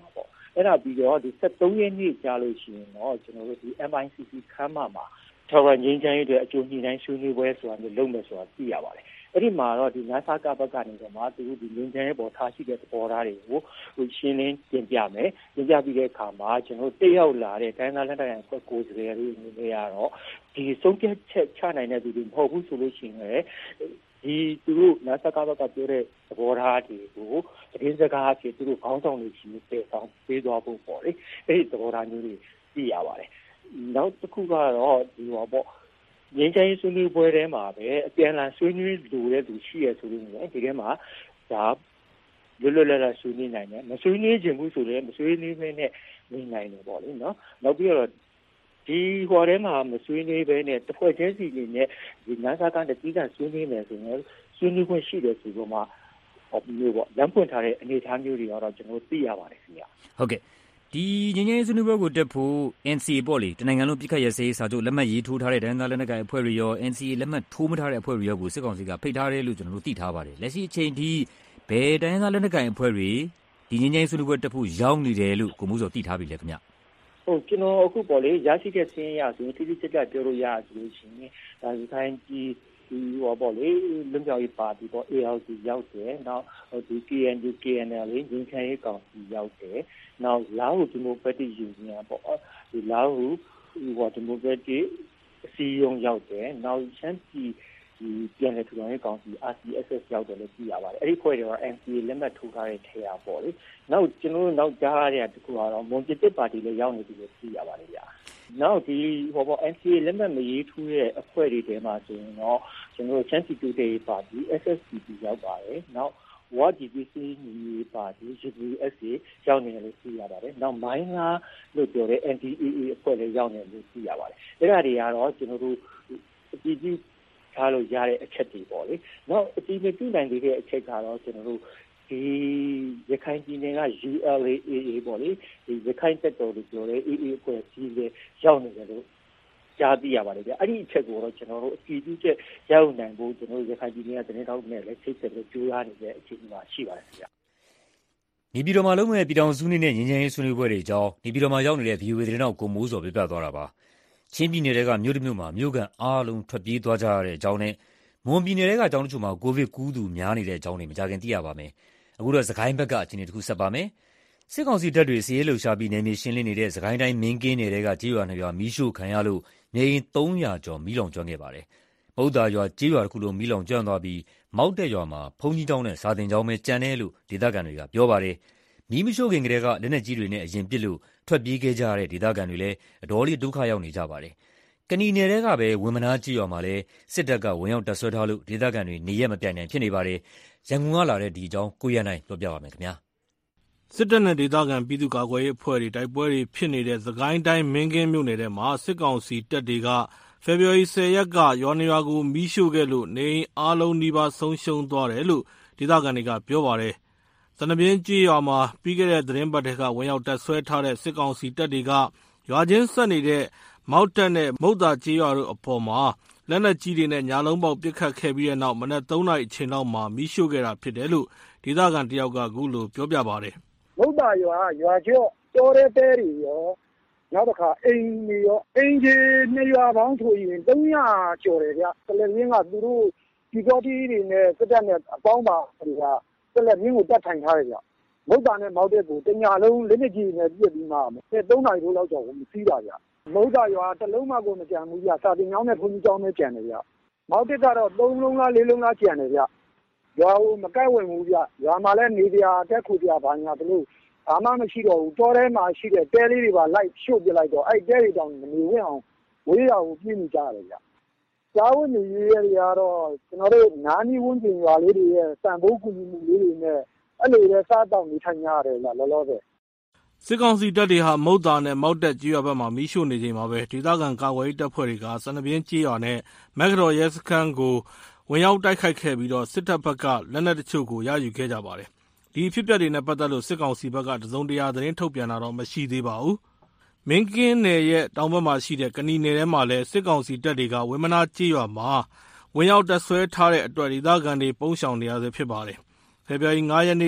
အဲ့ဒါပြီးတော့ဒီ73ရက်နေ့ကြာလို့ရှိရင်တော့ကျွန်တော်တို့ဒီ MICC ခမ်းမမှာထာဝရငြိမ်းချမ်းရေးအတွက်အကျိုးညှိနှိုင်းဆွေးနွေးပွဲဆိုတာမျိုးလုပ်မယ်ဆိုတာသိရပါတယ်အဲ့ဒီမှာတော့ဒီနတ်ဆာကဘက်ကနေတော့မှသူဒီငြိမ်းချမ်းရေးပေါ်ထားရှိတဲ့သဘောထားတွေကိုရှင်းလင်းတင်ပြမယ်တင်ပြပြီးတဲ့အခါမှာကျွန်တော်တက်ရောက်လာတဲ့တိုင်းသားလက်နက်ကိုင်ကိုယ်စားလှယ်တွေအနေနဲ့ကတော့ဒီဆုံးဖြတ်ချက်ချနိုင်တဲ့သူတွေမဟုတ်ဘူးဆိုလို့ရှိရင်လည်းဒီသူတို့နတ်ဆာကဘက်ကပြောတဲ့သဘောထားတွေကိုသတင်းစကားဖြစ်သူတို့ခေါင်းဆောင်တွေရှိတဲ့ဆောင်ပေးသွားဖို့ပေါ့လေအဲ့ဒီသဘောထားမျိုးတွေသိရပါတယ်နောက်တစ်ခုကတော့ဒီဟောပေါ့ငြိမ်းချမ်းရေးဆွေးနွေးပွဲထဲမှာပဲအပြန်အလှန်ဆွေးနွေးလိုတဲ့သူရှိရဆိုလို့လည်းဒီထဲမှာဒါလွတ်လွတ်လပ်လပ်ဆွေးနွေးနိုင်တယ်မဆွေးနွေးခြင်းဘူးဆိုလည်းမဆွေးနွေးမင်းနဲ့နေနိုင်တယ်ပေါ့လေနော်နောက်ပြီးတော့ဒီဟောထဲမှာမဆွေးနွေးဘဲနဲ့တစ်ဖွဲ့ချင်းစီနေနဲ့ဒီနန်းစားကတည်းကဆွေးနွေးမယ်ဆိုရင်ဆွေးနွေးခွင့်ရှိတယ်ဆိုတော့မှဟောမျိုးပေါ့လမ်းဖွင့်ထားတဲ့အနေအထားမျိုးတွေကတော့ကျွန်တော်သိရပါတယ်ခင်ဗျဟုတ်ကဲ့ဒီငြိမ်းချမ်းရေးဆွေးနွေးပွဲကိုတက်ဖို့ NCA ပေါ့လေတနိုင်ငံလုံးပြစ်ခတ်ရစေးစာချုပ်လက်မှတ်ရေးထိုးထားတဲ့တိုင်းသားလက်နက်ကိုင်အဖွဲ့တွေရော NCA လက်မှတ်ထိုးမထားတဲ့အဖွဲ့တွေရောကိုစစ်ကောင်စီကဖိတ်ထားတယ်လို့ကျွန်တော်တို့သိထားပါတယ်လက်ရှိအချိန်ထိဘယ်တိုင်းသားလက်နက်ကိုင်အဖွဲ့တွေဒီငြိမ်းချမ်းရေးဆွေးနွေးပွဲတက်ဖို့ရောက်နေတယ်လို့ကိုမိုးစောသိထားပြီလေခင်ဗျဟုတ်ကျွန်တော်အခုပေါ့လေရရှိတဲ့စင်းရဆိုရင်တိတိကျကျပြောလို့ရဆိုလို့ရှိရင်ဒါဒီတိုင်းကြီးဒီဟောပေါ့လေလွန်ပြောင်းရေးပါတီပေါ့ ALC ရောက်တယ်နောက်ဒီ KNU KNL လေးငင်းချမ်းရေးကောင်စီရောက်တယ်နောက်လာဟုဒီမိုကရက်တစ်ယူနီယံပေါ့ဒီလာဟုဟောဒီမိုကရက်တစ်အစည်းအရုံးရောက်တယ်နောက်ရှမ်းပြည်ဒီပြန်လည်ထူထောင်ရေးကောင်စီ RCSS ရောက်တယ်လို့သိရပါတယ်အဲ့ဒီဖွဲ့တွေတော့ NCA လက်မှတ်ထိုးထားတဲ့ထဲရပေါ့လေနောက်ကျွန်တော်တို့နောက်ကြားရတဲ့တခုကတော့မွန်ပြည်တစ်ပါတီလည်းရောက်နေပြီလို့သိရပါတယ်ဗျာနောက်ဒီဟောပေါ့ NCA လက်မှတ်မရေးထိုးတဲ့အဖွဲ့တွေထဲမှာဆိုရင်တော့ကျွန်တော်တို့ချမ်းစီတူတေးပါတီ SSPP ရောက်ပါတယ်နောက်ဝါဒီပီစီညီပါတီ UWSA ရောက်နေတယ်လို့သိရပါတယ်နောက်မိုင်းလားလို့ပြောတဲ့ NDAA အဖွဲ့လည်းရောက်နေတယ်လို့သိရပါတယ်အဲ့ဒါတွေကတော့ကျွန်တော်တို့အကြည့်ကြည့်ထားလို့ရတဲ့အချက်တွေပေါ့လေနောက်အကြည့်မပြုနိုင်သေးတဲ့အချက်ကတော့ကျွန်တော်တို့ဒီရခိုင်ပြည်နယ်က ULA/AA ပေါ့လေဒီရခိုင်တပ်တော်တွေပြောတဲ့ AA အဖွဲ့အစည်းတွေရောက်နေတယ်လို့ကြားသိရပါတယ်ဗျအဲ့ဒီအချက်ကိုတော့ကျွန်တော်တို့အကြည့်ပြုချက်ရောက်နိုင်ဖို့ကျွန်တော်တို့ရခိုင်ပြည်နယ်ကသတင်းတောက်နဲ့လည်းချိတ်ဆက်ပြီးကြိုးစားနေတဲ့အခြေအနေမှာရှိပါတယ်ဗျနေပြည်တော်မှာလုံးဝပြည်ထောင်စုနေ့နဲ့ငြိမ်းချမ်းရေးဆွေးနွေးပွဲတွေအကြောင်းနေပြည်တော်မှာရောက်နေတဲ့ VOA သတင်းတောက်ကိုမိုးစောပြပြသွားတာပါချင်းပြည်နယ်ကမြို့တစ်မြို့မှာမြို့ကန်အားလုံးထွက်ပြေးသွားကြရတဲ့အကြောင်းနဲ့မွန်ပြည်နယ်ကကျောင်းတချို့မှာကိုဗစ်ကူးသူများနေတဲ့အကြောင်းတွေမကြခင်သိရပါမယ်အခုတော့စကိုင်းဘက်ကအခြေအနေတစ်ခုဆက်ပါမယ်စစ်ကောင်စီတပ်တွေစီးရဲလှုပ်ရှားပြီးနယ်မြေရှင်းလင်းနေတဲ့စကိုင်းတိုင်းမင်းကင်းနယ်ကကြေးရွာ2ရွာမီးရှို့ခံရလို့နေအိမ်300ကျော်မီးလောင်ကျွမ်းခဲ့ပါတယ်။ပုဒ္ဒါရွာကြေးရွာတစ်ခုလုံးမီးလောင်ကျွမ်းသွားပြီးမောက်တက်ရွာမှာဘုံကြီးကျောင်းနဲ့စာသင်ကျောင်းပဲကျန်တယ်လို့ဒေသခံတွေကပြောပါတယ်။မီးမရှို့ခင်ကတည်းကလက်နက်ကြီးတွေနဲ့အရင်ပစ်လို့ထွက်ပြေးခဲ့ကြရတဲ့ဒေသခံတွေလည်းအတော်လေးဒုက္ခရောက်နေကြပါတယ်။ကဏီနယ်ကပဲဝင်းမနာကြေးရွာမှာလည်းစစ်တပ်ကဝင်ရောက်တပ်ဆွဲထားလို့ဒေသခံတွေနေရက်မပြတ်နိုင်ဖြစ်နေပါတယ်။ရန်ကုန်ကလာတဲ့ဒီအကြောင်းကိုရနိုင်ပြောပြပါမယ်ခင်ဗျာ။စစ်တပ်နဲ့ဒေသခံပြည်သူ့ကာကွယ်ရေးအဖွဲ့တွေတိုက်ပွဲတွေဖြစ်နေတဲ့စကိုင်းတိုင်းမင်းကင်းမြို့နယ်ထဲမှာစစ်ကောင်စီတပ်တွေကဖေဖော်ဝါရီ10ရက်ကရွာနေရွာကိုမီးရှို့ခဲ့လို့နေအိမ်အားလုံးနီးပါးဆုံးရှုံးသွားတယ်လို့ဒေသခံတွေကပြောပါတယ်။စနပြင်းကြီးရွာမှာပြီးခဲ့တဲ့သတင်းပတ်ထဲကဝင်ရောက်တပ်ဆွဲထားတဲ့စစ်ကောင်စီတပ်တွေကရွာချင်းဆက်နေတဲ့မောက်တက်နဲ့မုတ်တာကြီးရွာတို့အပေါ်မှာလက်နက်ကြီးတွေနဲ့ညာလုံးပေါက်ပစ်ခတ်ခဲ့ပြီးတဲ့နောက်မနက်3နာရီအချိန်လောက်မှာမီးရှို့ခဲ့တာဖြစ်တယ်လို့ဒေသခံတယောက်ကအခုလိုပြောပြပါတယ်။မုတ်တာရွာကျော်တော်တဲ့တဲတွေရောနောက်တစ်ခါအိမ်တွေရောအိမ်ကြီး2ရွာပေါင်းဆိုရင်300ကျော်တယ်ဗျ။ကလရင်းကသူတို့ဒီတော်တီတွေနဲ့စစ်တပ်နဲ့အပေါင်းပါတွေကကလရင်းကိုတတ်ထိုင်ထားတယ်ဗျ။မုတ်တာနဲ့မောက်တဲ့ကိုတညာလုံးလက်နက်ကြီးနဲ့ပြစ်ပြီးမှ3နာရီလောက်ကျော်ကိုမစီးတာဗျ။မုတ်တာရွာတစ်လုံးမှကိုမကြံဘူးဗျ။စာတင်ကျောင်းနဲ့ဘုန်းကြီးကျောင်းနဲ့ကြံတယ်ဗျ။မောက်တက်ကတော့3လုံးလား4လုံးလားကြံတယ်ဗျ။ရွာကိုမကဲ့ဝင်ဘူးဗျ။ရွာမှာလည်းနေပြာတက်ခုပြဘာညာဘလို့ဘာမှမရှိတော့ဘူးတောထဲမှာရှိတဲ့တဲလေးတွေပါလိုက်ရှို့ပြလိုက်တော့အဲ့တဲတွေတောင်မနေဝင့်အောင်ဝေးရအောင်ပြင်နေကြရတယ်ဗျ။ကြားဝင်နေရတွေကတော့ကျွန်တော်တို့နာနီဝန်းကျင်ရွာလေးတွေရဲ့စံဖိုးကူညီမှုလေးတွေနဲ့အဲ့လိုပဲစားတောက်နေထိုင်ရတယ်လားလောလောဆယ်စစ်ကောင်စီတပ်တွေဟာမုတ်တာနဲ့မောက်တက်ကြေးရွာဘက်မှာမီးရှို့နေချိန်မှာပဲဒေသခံကာကွယ်ရေးတပ်ဖွဲ့တွေကစနပြင်းကြေးရွာနဲ့မက်ကတော်ရဲစခန်းကိုဝင်ရောက်တိုက်ခိုက်ခဲ့ပြီးတော့စစ်တပ်ဘက်ကလက်နက်တချို့ကိုရယူခဲ့ကြပါတယ်။ဒီဖြစ်ပျက်တွေနဲ့ပတ်သက်လို့စစ်ကောင်စီဘက်ကတစုံတရာသတင်းထုတ်ပြန်တာတော့မရှိသေးပါဘူး။မင်းကင်းနယ်ရဲ့တောင်ဘက်မှာရှိတဲ့ကဏီနယ်ထဲမှာလည်းစစ်ကောင်စီတပ်တွေကဝင်းမနာကြေးရွာမှာဝင်ရောက်တပ်ဆွဲထားတဲ့အတွက်ဒေသခံတွေပုန်းရှောင်နေရဆဲဖြစ်ပါတယ်။ဖေဖော်ဝါရီ9ရက်နေ့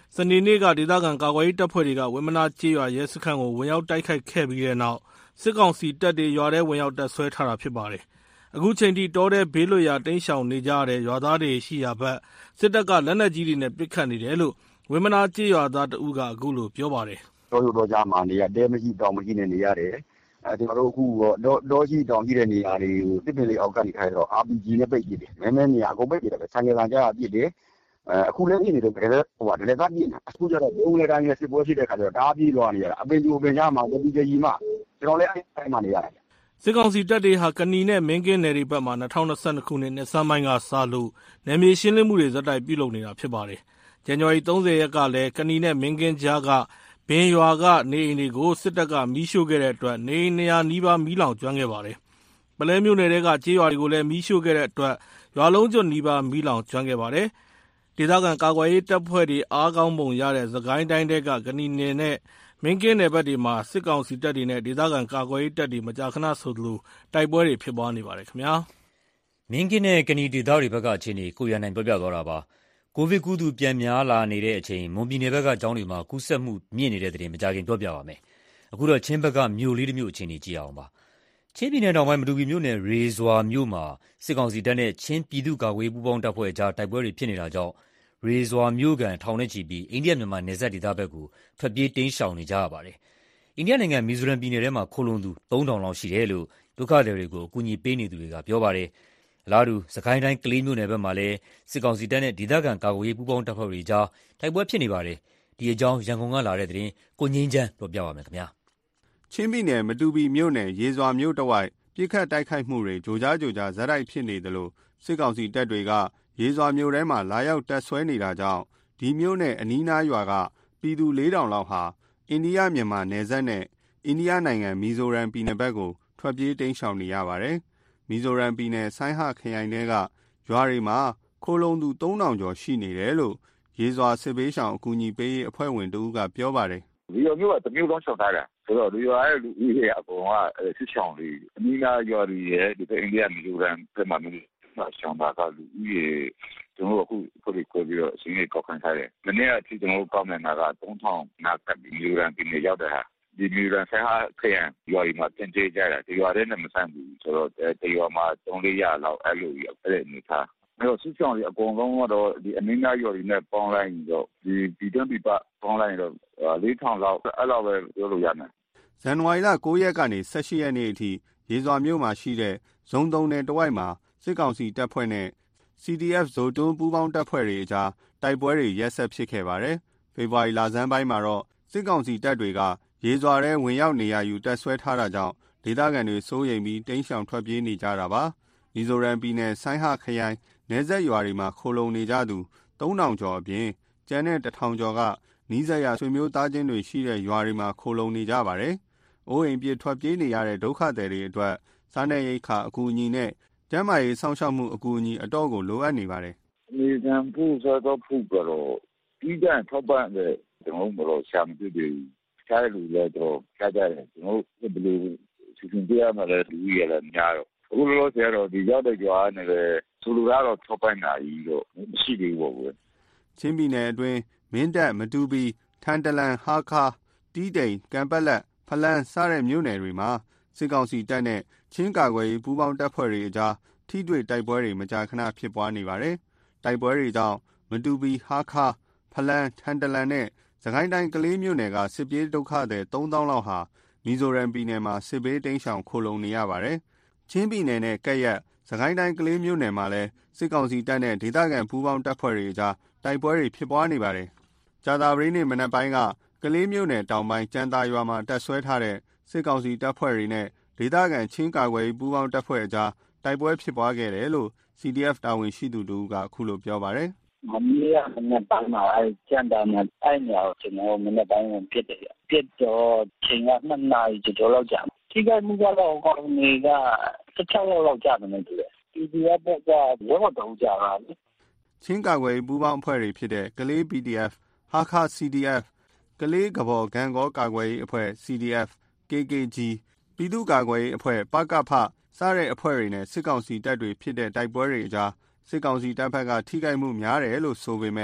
စနေနေ့ကဒေသခံကာကွယ်ရေးတပ်ဖွဲ့တွေကဝင်းမနာကျေးရွာရဲစခန်းကိုဝင်ရောက်တိုက်ခိုက်ခဲ့ပြီးတဲ့နောက်စစ်ကောင်စီတပ်တွေရွာထဲဝင်ရောက်တပ်ဆွဲထားတာဖြစ်ပါတယ်။အခုချိန်ထိတောထဲဘေးလွတ်ရာတိမ်းရှောင်နေကြရတဲ့ရွာသားတွေရှိရာဘက်စစ်တပ်ကလက်နက်ကြီးတွေနဲ့ပစ်ခတ်နေတယ်လို့ဝင်းမနာကျေးရွာသားတဦးကအခုလိုပြောပါတယ်။တောကြမှာနေရတဲမရှိတောင်မရှိနေရတယ်။ကျွန်တော်တို့အခုတောရှိတောင်ရှိတဲ့နေရာတွေကိုတစ်ပင်လေးအောက်ကနေခိုင်းတော့ RPG နဲ့ပိတ်ပစ်တယ်။မဲနေရာအကုန်ပိတ်ပစ်တယ်ပဲ။ဆန်ကြံကြပစ်တယ်။အခုလည်းဖြစ်နေတယ်တကယ်ဟိုကလည်းသားပြင်းအခုကျတော့ဘုံလေတိုင်းနဲ့စစ်ပွဲရှိတဲ့ခါကျတော့ဓာပြေးလွှာနေရတာအပင်ကျိုပင်ကြမှာဝတီကြီးမှကျွန်တော်လည်းအဲ့မှာနေရတယ်စစ်ကောင်စီတပ်တွေဟာကနီနဲ့မင်းကင်းနယ်တွေဘက်မှာ2022ခုနှစ်နှစ်ဆန်းပိုင်းကစလို့နယ်မြေရှင်းလင်းမှုတွေဇက်တိုက်ပြုလုပ်နေတာဖြစ်ပါတယ်။ဇန်နဝါရီ30ရက်ကလည်းကနီနဲ့မင်းကင်းကြားကဘင်းရွာကနေအိမ်တွေကိုစစ်တပ်ကမီးရှို့ခဲ့တဲ့အတွက်နေအိမ်200နီးပါးမီးလောင်ကျွမ်းခဲ့ပါတယ်။ပလဲမြို့နယ်တွေကကျေးရွာတွေကိုလည်းမီးရှို့ခဲ့တဲ့အတွက်ရွာလုံးကျွတ်နီးပါးမီးလောင်ကျွမ်းခဲ့ပါတယ်။ဒေသခံကာကွယ်ရေးတပ်ဖွဲ့တွေအားကောင်းပုံရတဲ့စကိုင်းတိုင်းတွေကကနီနယ်နဲ့မင်းကင်းနယ်ဘက်တွေမှာစစ်ကောင်စီတပ်တွေနဲ့ဒေသခံကာကွယ်ရေးတပ်တွေမကြာခဏဆိုသလိုတိုက်ပွဲတွေဖြစ်ပွားနေပါတယ်ခင်ဗျာမင်းကင်းနဲ့ကနီဒေသတွေဘက်ကအခြေအနေကိုရန်နိုင်ပြောပြသွားတာပါကိုဗစ်ကူးသူပြန်များလာနေတဲ့အချိန်မွန်ပြည်နယ်ဘက်ကကျောင်းတွေမှာကူးစက်မှုမြင့်နေတဲ့တဲ့တင်မကြခင်ပြောပြပါမယ်အခုတော့ချင်းဘက်ကမြို့လေးတစ်မြို့အခြေအနေကြည့်အောင်ပါချင်းပြည်နယ်တောင်ပိုင်းမတူပီမြို့နယ်ရေဇွာမြို့မှာစစ်ကောင်စီတပ်နဲ့ချင်းပြည်သူ့ကာကွယ်ရေးပူးပေါင်းတပ်ဖွဲ့ကြားတိုက်ပွဲတွေဖြစ်နေတာကြောင့်ရေဇွာမြို့ကန်ထောင်နဲ့ချီပြီးအိန္ဒိယမြန်မာနယ်စပ်ဒေသဘက်ကိုထွက်ပြေးတိမ်းရှောင်နေကြရပါတယ်။အိန္ဒိယနိုင်ငံမီဇိုရမ်ပြည်နယ်ထဲမှာခိုလုံသူ3000လောက်ရှိတယ်လို့ဒုက္ခသည်တွေကိုအကူအညီပေးနေသူတွေကပြောပါတယ်။အလားတူစကိုင်းတိုင်းကလေးမြို့နယ်ဘက်မှာလည်းစစ်ကောင်စီတပ်နဲ့ဒေသခံကာကွယ်ရေးပူးပေါင်းတပ်ဖွဲ့တွေကြားတိုက်ပွဲဖြစ်နေပါတယ်။ဒီအကြောင်းရန်ကုန်ကလာတဲ့သတင်းကိုငင်းချမ်းပြောပြပါမယ်ခင်ဗျာ။ချင်းပြည်နယ်မတူပီမြို့နယ်ရေဇွာမြို့တဝိုက်ပြစ်ခတ်တိုက်ခိုက်မှုတွေကြိုကြားဇက်တိုက်ဖြစ်နေတယ်လို့စစ်ကောင်စီတပ်တွေကရေဇွာမြို့ထဲမှာလာရောက်တပ်ဆွဲနေတာကြောင့်ဒီမြို့နဲ့အနီးနားရွာကပြည်သူ4000လောက်ဟာအိန္ဒိယမြန်မာနယ်စပ်နဲ့အိန္ဒိယနိုင်ငံမီဇိုရမ်ပြည်နယ်ဘက်ကိုထွက်ပြေးတိမ်းရှောင်နေရပါတယ်။မီဇိုရမ်ပြည်နယ်ဆိုင်းဟခရိုင်ထဲကရွာတွေမှာခိုလုံသူ3000ကျော်ရှိနေတယ်လို့ရေဇွာစစ်ဘေးရှောင်အကူအညီပေးရေးအဖွဲ့ဝင်တဦးကပြောပါတယ်။ဒီမျိုးကတမျိုးလုံးရှောင်ထားတာဆိုတော့ဒီရွာရဲ့လူဦးရေအကုန်ကစစ်ရှောင်တွေအနီးနားရွာတွေရဲ့ဒီအိန္ဒိယမီဇိုရမ်ပြည်မှာရှောင်တာကလူဦးရေကျွန်တော်အခုကိုပြီးတော့အစီအစဉ်ကောက်ခံထားတယ်။ဒီနေ့အထိကျွန်တော်ကောက်နေတာက3000နာကပ်မီဇိုရမ်ပြည်နယ်ရောက်တဲ့ဟာဒီမီဇိုရမ်ဆိုင်ဟာခရိုင်ရွာတွေမှာတင်ကျေးကြတာဒီရွာထဲနဲ့မဆိုင်ဘူးဆိုတော့ဒီရွာမှာ300လောက်အဲ့လိုအဲ့အနေထားအဲ့တော့စစ်ဆောင်တွေအကုန်လုံးကတော့ဒီအမင်းသားရွာတွေနဲ့ပေါင်းလိုက်ရင်တော့ဒီပြည်တွင်းပြည်ပပေါင်းလိုက်ရင်တော့4000လောက်အဲ့လောက်ပဲပြောလို့ရမယ်ဇန်နဝါရီလ9ရက်ကနေ18ရက်နေ့အထိရေဇွာမြို့မှာရှိတဲ့ဇုံ3နယ်တဝိုက်မှာစစ်ကောင်စီတပ်ဖွဲ့နဲ့ CDF ဇိုတွန်းပူးပေါင်းတပ်ဖွဲ့တွေအကြားတိုက်ပွဲတွေရက်ဆက်ဖြစ်ခဲ့ပါတယ်။ဖေဖော်ဝါရီလဆန်းပိုင်းမှာတော့စစ်ကောင်စီတပ်တွေကရေဇွာထဲဝင်ရောက်နေရယူတပ်ဆွဲထားတာကြောင့်ဒေသခံတွေစိုးရိမ်ပြီးတိမ်းရှောင်ထွက်ပြေးနေကြတာပါ။မီဇိုရမ်ပြည်နယ်ဆိုင်းဟခရိုင်နယ်စပ်ရွာတွေမှာခိုလုံနေကြသူ3000ကျော်အပြင်ကျန်တဲ့1000ကျော်ကနီးစပ်ရာဆွေမျိုးသားချင်းတွေရှိတဲ့ရွာတွေမှာခိုလုံနေကြပါတယ်။အိုးအိမ်ပြထွက်ပြေးနေရတဲ့ဒုက္ခသည်တွေအတွက်စားနပ်ရိက္ခာအကူအညီနဲ့ကျန်းမာရေးစောင့်ရှောက်မှုအကူအညီအတော့ကိုလိုအပ်နေပါတယ်။ဒီကံပူစောတော့ဖူကတော့ဒီကံထောက်ပံ့တဲ့ကျွန်တော်တို့ရှာမတွေ့ဘူး။ရှားလူလည်းတော့ရှားကြတယ်ကျွန်တော်တို့ဘယ်လိုစီစဉ်ပြရမလဲဒီရလည်းများတော့အခုလောဆယ်တော့ဒီရောက်တဲ့ကြွားနဲ့လည်းဆိုလိုကတော့ထောက်ပံ့တာကြီးတော့မရှိသေးဘူးပေါ့။ချင်းပြည်နယ်အတွင်းမင်းတပ်မတူပီထန်တလန်ဟာခါတီးတိန်ကံပက်လက်ဖလန်းစတဲ့မြို့နယ်တွေမှာစစ်ကောင်စီတပ်နဲ့ချင်းကာကွယ်ရေးပူးပေါင်းတပ်ဖွဲ့တွေအကြားထိတွေ့တိုက်ပွဲတွေမကြာခဏဖြစ်ပွားနေပါတယ်။တိုက်ပွဲတွေကြောင့်မတူပီဟာခါဖလန်းထန်တလန်နဲ့စကိုင်းတိုင်းကလေးမြို့နယ်ကစစ်ပြေးဒုက္ခသည်3000လောက်ဟာမီဇိုရမ်ပြည်နယ်မှာစစ်ဘေးတိမ်းရှောင်ခိုလုံနေရပါတယ်။ချင်းပြည်နယ်နဲ့ကပ်ရက်စကိုင်းတိုင်းကလေးမြို့နယ်မှာလည်းစစ်ကောင်စီတပ်နဲ့ဒေသခံပူးပေါင်းတပ်ဖွဲ့တွေအကြားတိုက်ပွဲတွေဖြစ်ပွားနေပါတယ်။ကြာသပတေးနေ့မနက်ပိုင်းကကလေးမြို့နယ်တောင်ပိုင်းကျန်တာရွာမှာတပ်ဆွဲထားတဲ့စစ်ကောင်စီတပ်ဖွဲ့တွေနဲ့ဒေသခံချင်းကာကွယ်ရေးပူးပေါင်းတပ်ဖွဲ့အကြားတိုက်ပွဲဖြစ်ပွားခဲ့တယ်လို့ CDF တာဝန်ရှိသူတို့ကအခုလိုပြောပါတယ်။မနေ့ကမနေ့ပိုင်းမှာကျန်တာနဲ့အဲ့ညောကျွန်တော်မနေ့ပိုင်းဝင်ဖြစ်တယ်။ဖြစ်တော့ချိန်က2နာရီကျော်လောက်ကြာ။ဒီကနေ့ကတော့ကောင်းနေက16လောက်ကြာတယ်တူတယ်။ PDF ကရောတော့ကြာတာလေ။ချင်းကာကွယ်ရေးပူးပေါင်းအဖွဲ့တွေဖြစ်တဲ့ကလေး PDF ဟာခါ CDF ကလေးကဘော်ဂံကောကာကွယ်ရေးအဖွဲ့ CDF KKG ပြည်သူ့ကာကွယ်ရေးအဖွဲ့ပကဖစတဲ့အဖွဲ့တွေနဲ့စစ်ကောင်စီတပ်တွေဖြစ်တဲ့တိုက်ပွဲတွေအကြားစစ်ကောင်စီတပ်ဘက်ကထိခိုက်မှုများတယ်လို့ဆိုပေမဲ့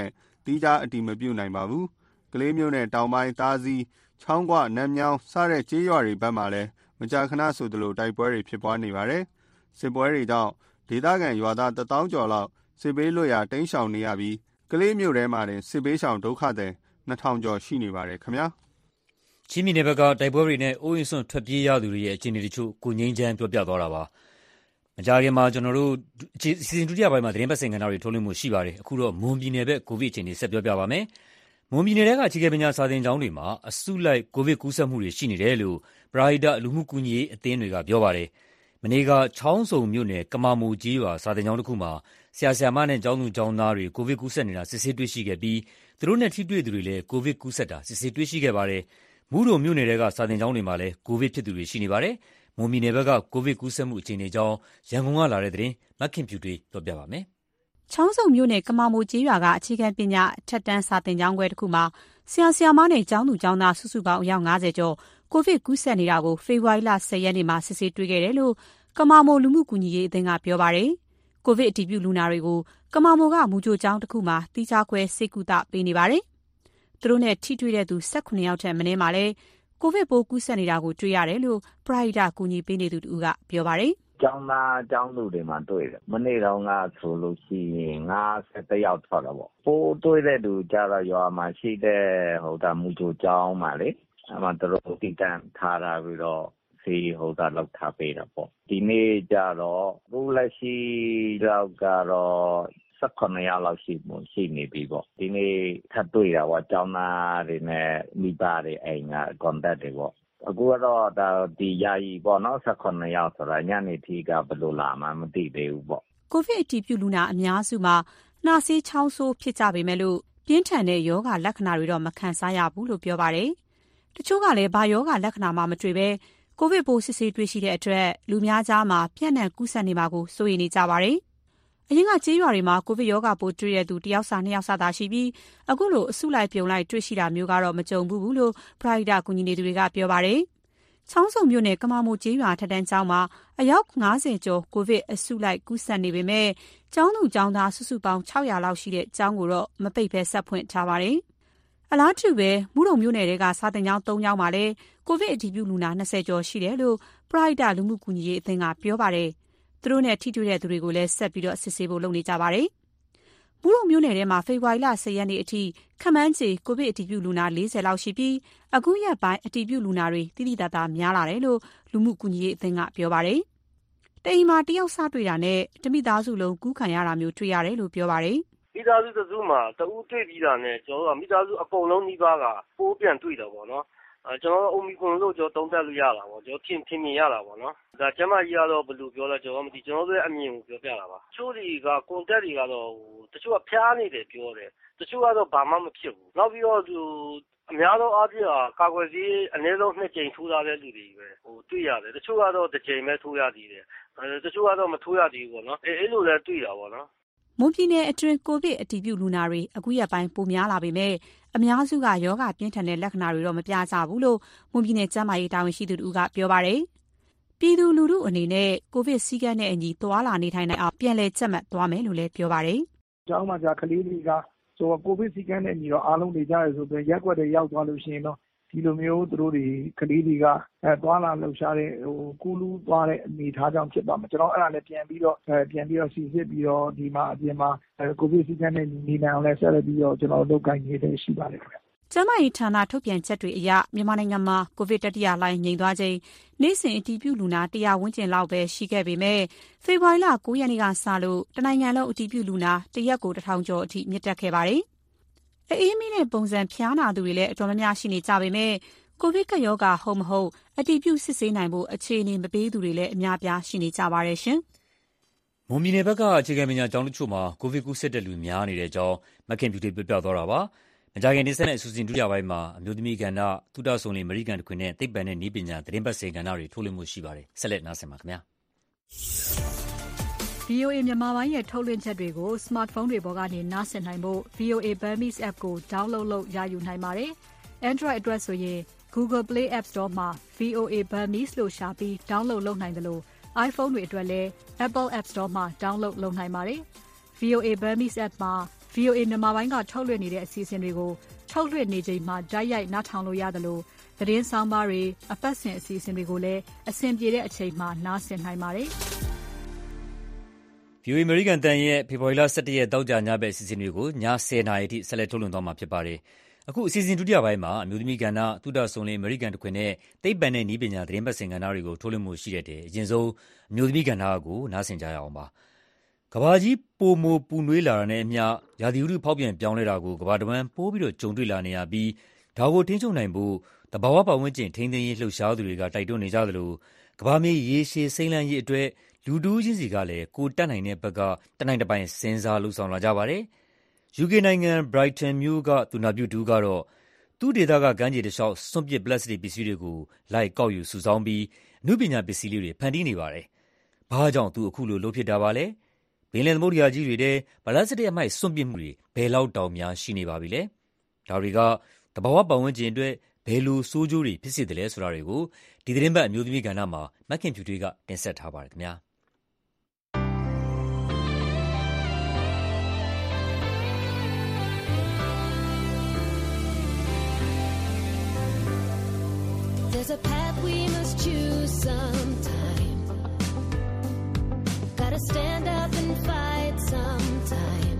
သီးခြားအတည်မပြုနိုင်ပါဘူး။ကလေးမြို့နယ်တောင်ပိုင်းတားစီချောင်းကွနမ်းမြောင်းစတဲ့ကျေးရွာတွေဘက်မှာလည်းမကြာခဏဆိုသလိုတိုက်ပွဲတွေဖြစ်ပွားနေပါတယ်။စစ်ပွဲတွေကြောင့်ဒေသခံရွာသား1000ကျော်လောက်စစ်ဘေးလွတ်ရာတိမ်းရှောင်နေရပြီးကလေးမြို့ထဲမှာတင်စစ်ဘေးရှောင်ဒုက္ခသည်2000ကျော်ရှိနေပါတယ်ခင်ဗျာ။ချင်းပြည်နယ်ဘက်ကတိုက်ပွဲတွေနဲ့အိုးအိမ်စွန့်ထွက်ပြေးရသူတွေရဲ့အခြေအနေတချို့ကိုငိမ့်ချမ်းပြောပြသွားတာပါ။မကြာခင်မှာကျွန်တော်တို့စီစဉ်ဒုတိယပိုင်းမှာသတင်းပတ်စင်ကဏ္ဍတွေထုတ်လွှင့်မှုရှိပါတယ်။အခုတော့မွန်ပြည်နယ်ဘက်ကိုဗစ်အခြေအနေဆက်ပြောပြပါမယ်။မွန်ပြည်နယ်ကအခြေခံပညာစာသင်ကျောင်းတွေမှာအစုလိုက်ကိုဗစ်ကူးစက်မှုတွေရှိနေတယ်လို့ပရဟိတလူမှုကူညီရေးအသင်းတွေကပြောပါတယ်။မနေ့ကချောင်းစုံမြို့နယ်ကမာမိုကျေးရွာစာသင်ကျောင်းတစ်ခုမှာဆရာဆရာမနဲ့ကျောင်းသူကျောင်းသားတွေကိုဗစ်ကူးစက်နေတာစစ်ဆေးတွေ့ရှိခဲ့ပြီးသူတို့နဲ့ထိတွေ့သူတွေလည်းကိုဗစ်ကူးစက်တာစစ်ဆေးတွေ့ရှိခဲ့ပါတယ်။မူးတို့မြို့နယ်ကစာသင်ကျောင်းတွေမှာလည်းကိုဗစ်ဖြစ်သူတွေရှိနေပါတယ်။မွန်ပြည်နယ်ဘက်ကကိုဗစ်ကူးစက်မှုအခြေအနေကြောင်းရန်ကုန်ကလာတဲ့သတင်းမခင်ဖြူတွေပြောပြပါမယ်။ချောင်းစုံမြို့နယ်ကမာမိုကျေးရွာကအခြေခံပညာအထက်တန်းစာသင်ကျောင်းခွဲတစ်ခုမှာဆရာဆရာမနဲ့ကျောင်းသူကျောင်းသားစုစုပေါင်းအယောက်50ကျော်ကိုဗစ်ကူးစက်နေတာကိုဖေဖော်ဝါရီလ10ရက်နေ့မှာစစ်ဆေးတွေ့ခဲ့တယ်လို့ကမာမိုလူမှုကူညီရေးအသင်းကပြောပါတယ်။ကိုဗစ်အတည်ပြုလူနာတွေကိုကမာမိုကမူကြိုကျောင်းတစ်ခုမှာတီးခြားခွဲစိတ်ကူတာပေးနေပါတယ်။သူတို့နဲ့ထိတွေ့တဲ့သူ18ယောက်ထက်မနည်းမှာလည်းကိုဗစ်ပိုးကူးစက်နေတာကိုတွေ့ရတယ်လို့ပရဟိတကူညီပေးနေသူတို့ကပြောပါတယ်။ကျောင်းသားကျောင်းသူတွေမှာတွေ့တယ်။မနေ့တော့ကဆိုလို့ရှိရင်51ယောက်ထွက်တော့ပေါ့။ပိုးတွေ့တဲ့သူကြတော့ရွာမှာရှိတဲ့မူကြိုကျောင်းမှာလေ။အဲ့မှာသူတို့တည်တံ့ထားတာပြီးတော့လောက်ထားပေးတာပေါ့ဒီနေ့ကျတော့အခုလက်ရှိလောက်ကတော့18ယောက်လောက်ရှိနေပြီပေါ့ဒီနေ့ထပ်တွေ့တာပေါ့ကျောင်းသားတွေနဲ့မိဘတွေအိမ်က contact တွေပေါ့အခုကတော့ဒါဒီယာယီပေါ့နော်18ယောက်ဆိုတာညနေထိကဘယ်လိုလာမှမသိသေးဘူးပေါ့ကိုဗစ်အတည်ပြုလူနာအများစုမှာနှာစေးချောင်းဆိုးဖြစ်ကြပေမဲ့လို့ပြင်းထန်တဲ့ယောဂလက္ခဏာတွေတော့မခံစားရဘူးလို့ပြောပါတယ်တချို့ကလည်းဘာယောဂလက္ခဏာမှမတွေ့ပဲကိုဗစ်ပိုးစစ်ဆေးတွေ့ရှိတဲ့အတွက်လူများကြားမှာပြန့်နှံ့ကူးစက်နေမှာကိုစိုးရိမ်နေကြပါတယ်။အရင်ကကျေးရွာတွေမှာကိုဗစ်ရောဂါပိုးတွေ့တဲ့သူ1ယောက်စာ2ယောက်စာသာရှိပြီးအခုလိုအစုလိုက်ပြုံလိုက်တွေ့ရှိတာမျိုးကတော့မကြုံဘူးလို့ပရဟိတကူညီနေသူတွေကပြောပါတယ်။ချောင်းစုံမြို့နယ်ကမာမိုကျေးရွာထက်တန်းကျောင်းမှာအယောက်50ကျော်ကိုဗစ်အစုလိုက်ကူးစက်နေပေမဲ့ကျောင်းသူကျောင်းသားစုစုပေါင်း600လောက်ရှိတဲ့ကျောင်းကိုတော့မပိတ်ဘဲဆက်ဖွင့်ထားပါတယ်။အလားတူပဲမူးတုံမြို့နယ်ကစာသင်ကျောင်း3ကျောင်းမှာလည်းကိုဗစ်အတည်ပြုလူနာ20ကျော်ရှိတယ်လို့ပရဟိတလူမှုကူညီရေးအသင်းကပြောပါတယ်။သူတို့နဲ့ထိတွေ့တဲ့သူတွေကိုလည်းဆက်ပြီးတော့စစ်ဆေးဖို့လုပ်နေကြပါတယ်။မူးတုံမြို့နယ်ထဲမှာဖေဖော်ဝါရီလ10ရက်နေ့အထိခန့်မှန်းခြေကိုဗစ်အတည်ပြုလူနာ40လောက်ရှိပြီးအခုရက်ပိုင်းအတည်ပြုလူနာတွေတိတိတသာများလာတယ်လို့လူမှုကူညီရေးအသင်းကပြောပါတယ်။တအိမ်မှာတယောက်စတွေ့တာနဲ့တမိသားစုလုံးကူးခံရတာမျိုးတွေ့ရတယ်လို့ပြောပါတယ်။မိသားစုတစ်စုမှာတဦးတွေ့ပြီးတာနဲ့ကျွန်တော်တို့ကမိသားစုအကုန်လုံးနှီးပါးကပိုးပြန်တွေ့တာပေါ့နော်ကျွန်တော်တို့အိုမီခရွန်လို့ကျွန်တော်သုံးသပ်လို့ရတာပေါ့ကျွန်တော်ထင်မြင်ရတာပေါ့နော်ဒါကျမကြီးကတော့ဘယ်လိုပြောလဲကျွန်တော်မသိကျွန်တော်တို့ရဲ့အမြင်ကိုပြောပြတာပါချို့တွေက contact တွေကတော့တချို့ကဖျားနေတယ်ပြောတယ်တချို့ကတော့ဘာမှမဖြစ်ဘူးနောက်ပြီးတော့အများသောအားဖြင့်ကာကွယ်ဆေးအနည်းဆုံး2ကြိမ်ထိုးထားတဲ့လူတွေပဲတွေ့ရတယ်တချို့ကတော့1ကြိမ်ပဲထိုးရသေးတယ်တချို့ကတော့မထိုးရသေးဘူးပေါ့နော်အဲ့လိုလည်းတွေ့တာပေါ့နော်မွန်ပြည်နယ်အတွင်းကိုဗစ်အတည်ပြုလူနာတွေအခုရက်ပိုင်းပိုများလာပေမဲ့အများစုကယောဂပြင်းထန်တဲ့လက္ခဏာတွေတော့မပြကြဘူးလို့မွန်ပြည်နယ်ကျန်းမာရေးတာဝန်ရှိသူတို့ကပြောပါတယ်။ပြည်သူလူထုအနေနဲ့ကိုဗစ်စည်းကမ်းနဲ့အညီသွားလာနေထိုင်နိုင်အောင်ပြန်လည်ကြပ်မတ်သွားမယ်လို့လည်းပြောပါတယ်။ကျောင်းမှာကလေးတွေကကိုဗစ်စည်းကမ်းနဲ့အညီတော့အားလုံးနေကြရဆိုပြီးရက်ွက်တွေရောက်သွားလို့ရှိရင်တော့ဒီလိုမျိုးသူတို့တွေကလေးတွေကသွားလာလှုပ်ရှားတဲ့ကူးလူးသွားတဲ့အနေထားကြောင့်ဖြစ်သွားမှာကျွန်တော်အဲ့ဒါလည်းပြန်ပြီးတော့စီစစ်ပြီးတော့ဒီမှာအပြင်မှာကိုဗစ်စည်းကမ်းနဲ့နေနိုင်အောင်လည်းဆက်လက်ပြီးတော့ကျွန်တော်လုပ်ကိုင်နေတဲ့ရှိပါတယ်ခင်ဗျ။ကျန်းမာရေးဌာနထုတ်ပြန်ချက်တွေအရမြန်မာနိုင်ငံမှာကိုဗစ်တတိယလှိုင်းငြိမ်သွားချိန်နေ့စဉ်အတည်ပြုလူနာ100ဝန်းကျင်လောက်ပဲရှိခဲ့ပေမဲ့ဖေဖော်ဝါရီလ9ရက်နေ့ကစလို့တနိုင်ငံလုံးအတည်ပြုလူနာတရက်ကို1000ကျော်အထိမြင့်တက်ခဲ့ပါတယ်။အေးမီနဲ့ပုံစံဖျားနာသူတွေလည်းအတော်များများရှိနေကြပေမဲ့ကိုဗစ်ကပ်ရောဂါဟုတ်မဟုတ်အတည်ပြုစစ်ဆေးနိုင်ဖို့အခြေအနေမပေးသူတွေလည်းအများပြားရှိနေကြပါတယ်ရှင်။မွန်ပြည်နယ်ဘက်ကအခြေခံပညာကျောင်းတချို့မှာကိုဗစ်ကူးစက်တဲ့လူများနေတဲ့အကြောင်းမခင်ဖြူတွေပြပြသွားတာပါ။မကြာခင်နေ့ဆက်နဲ့အစူစင်ဒုတိယပိုင်းမှာအမျိုးသမီးကဏ္ဍသုတဆုံလင်အမေရိကန်တခွင်နဲ့သိပ္ပံနဲ့နည်းပညာသတင်းပတ်စေကဏ္ဍတွေထုတ်လွှင့်မှုရှိပါတယ်။ဆက်လက်နားဆင်ပါခင်ဗျာ။ VOA မြန်မာပိုင်းရဲ့ထုတ်လွှင့်ချက်တွေကို smartphone တွေပေါ်ကနေနားဆင်နိုင်ဖို့ VOA Burmese app ကို download လုပ်ရယူနိုင်ပါတယ်။ Android အတွက်ဆိုရင် Google Play App Store မှာ VOA Burmese လို့ရှာပြီး download လုပ်နိုင်တယ်လို့ iPhone တွေအတွက်လည်း Apple App Store မှာ download လုပ်နိုင်ပါတယ်။ VOA Burmese app မှာ VOA မြန်မာပိုင်းကထုတ်လွှင့်နေတဲ့အစီအစဉ်တွေကိုထုတ်လွှင့်နေချိန်မှာတိုက်ရိုက်နားထောင်လို့ရတယ်လို့သတင်းဆောင်းပါးတွေအပတ်စဉ်အစီအစဉ်တွေကိုလည်းအဆင်ပြေတဲ့အချိန်မှာနားဆင်နိုင်ပါတယ်။ VOA အမေရိကန်တန်ရဲ့ဖေဖော်ဝါရီလ 17 ရက်တောက်ကြညဘက်အစီအစဉ်တွေကိုည10:00 နာရီအထိဆက်လက်ထုတ်လွှင့်သွားမှာဖြစ်ပါတယ်။အခုအစီအစဉ်ဒုတိယပိုင်းမှာအမျိုးသမီးကဏ္ဍသုတဆုံလင်းအမေရိကန်တခွင်နဲ့သိပ္ပံနဲ့နည်းပညာသတင်းပတ်စင်ကဏ္ဍတွေကိုထုတ်လွှင့်မှုရှိတဲ့အရင်ဆုံးအမျိုးသမီးကဏ္ဍကိုနားဆင်ကြရအောင်ပါ။ကမ္ဘာကြီးပိုမိုပူနွေးလာတာနဲ့အမျှရာသီဥတုဖောက်ပြန်ပြောင်းလဲတာကိုကမ္ဘာတဝန်းပိုပြီးကြုံတွေ့လာနေရပြီးဒါကိုထိန်းချုပ်နိုင်ဖို့သဘာဝပတ်ဝန်းကျင်ထိန်းသိမ်းရေးလှုပ်ရှားသူတွေကတိုက်တွန်းနေကြသလိုကမ္ဘာမြေရေရှည်စိမ်းလန်းရေးအတွက်လူတဦးချင်းစီကလည်းကိုယ်တတ်နိုင်တဲ့ဘက်ကတနိုင်တပိုင်စဉ်းစားလုပ်ဆောင်လာကြပါတယ်။ UK နိုင်ငံ Brighton မြို့ကသူနာပြုတဦးကတော့သူ့ဒေသကကမ်းခြေတလျှောက်စွန့်ပစ်ပလတ်စတစ်ပစ္စည်းတွေကိုလိုက်ကောက်ယူစုဆောင်းပြီးအနုပညာပစ္စည်းလေးတွေဖန်တီးနေပါတယ်။ဘာကြောင့်သူအခုလိုလုပ်ဖြစ်တာပါလဲ။ပင်လယ်သမုဒ္ဒရာကြီးတွေထဲပလတ်စတစ်အမှိုက်စွန့်ပစ်မှုတွေဘယ်လောက်တောင်များရှိနေပါပြီလဲ။ဒါတွေကသဘာဝပတ်ဝန်းကျင်အတွက်ဘယ်လိုဆိုးကျိုးတွေဖြစ်စေတယ်လဲဆိုတာတွေကိုဒီသတင်းပတ်အမျိုးသမီးကဏ္ဍမှာမခင်ဖြူထွေးကတင်ဆက်ထားပါတယ်ခင်ဗျာ။ There's a path we must choose sometime. Gotta stand up and fight sometime.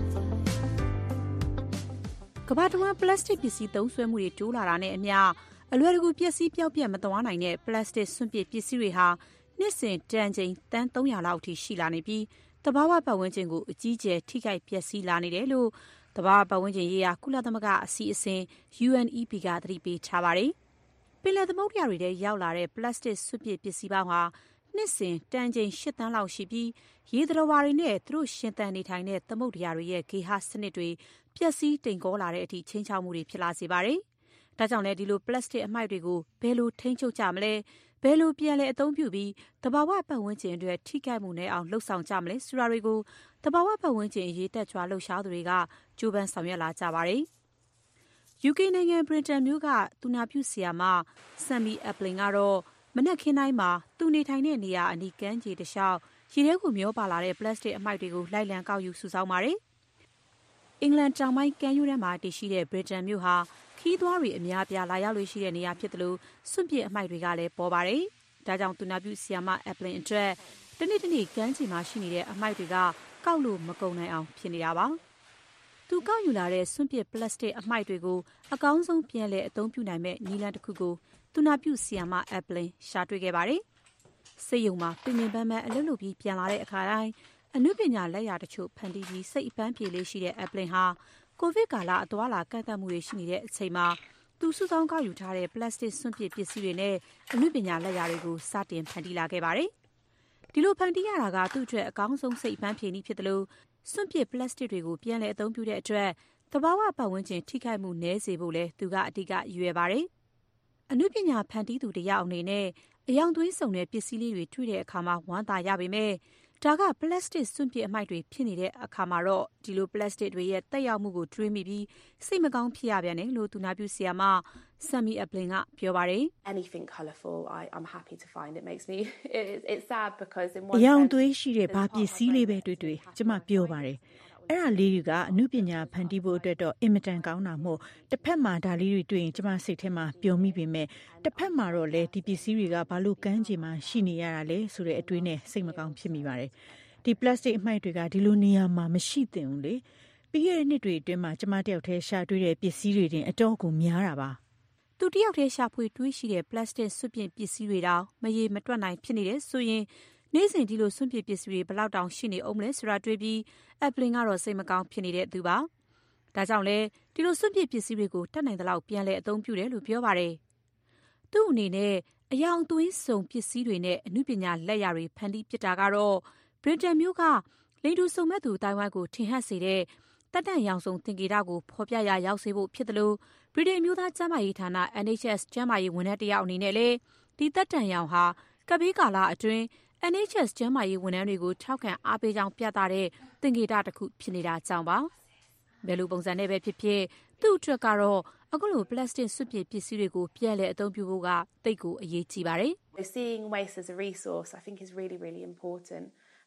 ကမ္ဘာတဝန်းပလတ်စတစ်ပစ္စည်းသုံးစွဲမှုတွေတိုးလာတာနဲ့အမျှအလွယ်တကူပျက်စီးပျောက်ပြတ်မသွားနိုင်တဲ့ပလတ်စတစ်စွန့်ပစ်ပစ္စည်းတွေဟာနှစ်စဉ်တန်ချိန်သန်း300လောက်အထိရှိလာနေပြီးသဘာဝပတ်ဝန်းကျင်ကိုအကြီးအကျယ်ထိခိုက်ပျက်စီးလာနေတယ်လို့သဘာဝပတ်ဝန်းကျင်ရေးရာကုလသမဂ္ဂအစည်းအဝေး UNEP ကသတိပေးထားပါတယ်။ပင်လယ်သမုဒ္ဒရာတွေထဲရောက်လာတဲ့ပလတ်စတစ်စွန့်ပစ်ပစ္စည်းပေါင်းဟာနှစ်စဉ်တန်ချိန်8 သန်းလောက်ရှိပြီးရေသတ္တဝါတွေနဲ့သူတို့ရှင်သန်နေထိုင်တဲ့သမုဒ္ဒရာတွေရဲ့ဂေဟစနစ်တွေပျက်စီးတိမ်ကောလာတဲ့အထိခြိမ်းခြောက်မှုတွေဖြစ်လာစေပါတယ်။ဒါကြောင့်လည်းဒီလိုပလတ်စတစ်အမှိုက်တွေကိုဘယ်လိုထိန်းချုပ်ကြမလဲဘယ်လိုပြန်လည်အသုံးပြုပြီးသဘာဝပတ်ဝန်းကျင်အတွက်ထိခိုက်မှုနဲ့အောင်လှုပ်ဆောင်ကြမလဲဆိုတာတွေကိုသဘာဝပတ်ဝန်းကျင်အရေးတက်ကြွလှုပ်ရှားသူတွေကကြိုးပမ်းဆောင်ရွက်လာကြပါတယ်။ UK နိုင်ငံ Brighton မြို့ကသူနာပြုဆရာမ Sammy Appling ကတော့မနက်ခင်းတိုင်းမှာသူနေထိုင်တဲ့နေရာအနီးကမ်းခြေတလျှောက်ရေထဲကိုမျောပါလာတဲ့ပလတ်စတစ်အမှိုက်တွေကိုလိုက်လံကောက်ယူစုဆောင်းပါတယ်။အင်္ဂလန်တောင်ပိုင်းကမ်းရိုးတန်းမှာတည်ရှိတဲ့ Brighton မြို့ဟာခီးသွားတွေအများအပြားလာရောက်လို့ရှိတဲ့နေရာဖြစ်တယ်လို့စွန့်ပစ်အမှိုက်တွေကလည်းပေါ်ပါတယ်။ဒါကြောင့်သူနာပြုဆရာမ Appling အတွက်တနေ့ကမ်းခြေမှာရှိနေတဲ့အမှိုက်တွေကကောက်လို့မကုန်နိုင်အောင်ဖြစ်နေတာပါ။သူကောက်ယူလာတဲ့စွန့်ပစ်ပလတ်စတစ်အမှိုက်တွေကိုအကောင်းဆုံးပြန်လည်အသုံးပြုနိုင်မဲ့နည်းလမ်းတစ်ခုကိုသူနာပြုဆရာမ Appling ရှာတွေ့ခဲ့ပါတယ်။စိတ်ယုံမှာပင်ပန်းပန်းအလုပ်လုပ်ပြီးပြန်လာတဲ့အခါတိုင်းအနုပညာလက်ရာတချို့ဖန်တီးပြီးစိတ်အပန်းပြေလေးရှိတဲ့ Appling ဟာကိုဗစ်ကာလအသွားလာကန့်သတ်မှုတွေရှိနေတဲ့အချိန်မှာသူစုဆောင်းကောက်ယူထားတဲ့ပလတ်စတစ်စွန့်ပစ်ပစ္စည်းတွေနဲ့အနုပညာလက်ရာတွေကိုစတင်ဖန်တီးလာခဲ့ပါတယ်။ဒီလိုဖန်တီးရတာကသူ့အတွက်အကောင်းဆုံးစိတ်အပန်းပြေနည်းဖြစ်တယ်လို့စွန့်ပစ်ပလတ်စတစ်တွေကိုပြန်လည်အသုံးပြုတဲ့အတွက်သဘာဝပတ်ဝန်းကျင်ထိခိုက်မှုနည်းစေဖို့လဲသူကအဓိကရည်ရွယ်ပါတယ်။အနုပညာဖန်တီးသူတယောက်အနေနဲ့အယောင်သွေးစုံတဲ့ပစ္စည်းလေးတွေတွေ့တဲ့အခါမှာဝမ်းသာရပေမဲ့ဒါကပလတ်စတစ်စွန့်ပစ်အမှိုက်တွေဖြစ်နေတဲ့အခါမှာတော့ဒီလိုပလတ်စတစ်တွေရဲ့တက်ရောက်မှုကိုတွေးမိပြီးစိတ်မကောင်းဖြစ်ရပြန်တယ်လို့သူနာပြုဆရာမ Sammy Appling ကပြောပါတယ်။ Anything colourful I'm happy to find it makes me it's sad because in one အယောင်သွေးရှိတဲ့ဘာပစ္စည်းလေးပဲတွေ့ကျမပြောပါတယ်အဲ့ဒါလေးတွေကအနုပညာဖန်တီးဖို့အတွက်တော့အင်မတန်ကောင်းတာမို့တစ်ဖက်မှာဒါလေးတွေတွေ့ရင်ကျမစိတ်ထဲမှာပျော်မိပေမဲ့တစ်ဖက်မှာတော့လေဒီပစ္စည်းတွေကဘာလို့ကမ်းခြေမှာရှိနေရတာလဲဆိုတဲ့အတွေးနဲ့စိတ်မကောင်းဖြစ်မိပါတယ်ဒီပလတ်စတစ်အမှိုက်တွေကဒီလိုနေရာမှာမရှိသင့်ဘူးလေပြီးခဲ့တဲ့နှစ်တွေအတွင်းမှာကျမတယောက်တည်းရှာတွေ့တဲ့ပစ္စည်းတွေတင်အတော့ကိုများတာပါသူတယောက်တည်းရှာဖွေတွေးရှိတဲ့ပလတ်စတစ်စွန့်ပစ်ပစ္စည်းတွေတောင်မရေမတွက်နိုင်ဖြစ်နေတယ်ဆိုရင်နေ့စဉ်ဒီလိုစွန့်ပစ်ပစ္စည်းတွေဘလောက်တောင်ရှိနေအောင်မလဲဆိုတာတွေးပြီး Appling ကတော့စိတ်မကောင်းဖြစ်နေတဲ့သူပါဒါကြောင့်လဲဒီလိုစွန့်ပစ်ပစ္စည်းတွေကိုတတ်နိုင်သလောက်ပြန်လည်အသုံးပြုတယ်လို့ပြောပါတယ်သူ့အနေနဲ့အယောင်သွေးစုံပစ္စည်းတွေနဲ့အနုပညာလက်ရာတွေဖန်တီးပစ်တာကတော့ Brighton မြို့ကလိင်တူစုံမဲ့သူတိုင်ဝမ်ကိုထင်ဟပ်စေတဲ့တက်တန့်ရောင်စုံသင်္ကေတကိုဖော်ပြရရောက်စေဖို့ဖြစ်တယ်လို့ Brighton မြို့သားကျန်းမာရေးဌာန NHS ကျန်းမာရေးဝန်ထမ်းတယောက်အနေနဲ့လည်းဒီတက်တန့်ရောင်ဟာကပ်ဘေးကာလအတွင်းNHS ကျန်းမာရေးဝန်ထမ်းတွေကိုထောက်ခံအားပေးကြောင်းပြသတဲ့သင်္ကေတတစ်ခုဖြစ်နေတာကြောင့်ပါဘယ်လိုပုံစံနဲ့ပဲဖြစ်ဖြစ်သူ့အတွက်ကတော့အခုလိုပလတ်စတစ်စွန့်ပစ်ပစ္စည်းတွေကိုပြန်လည်အသုံးပြုဖို့ကသိပ်ကိုအရေးကြီးပါတယ် Seeing waste as a resource I think is really important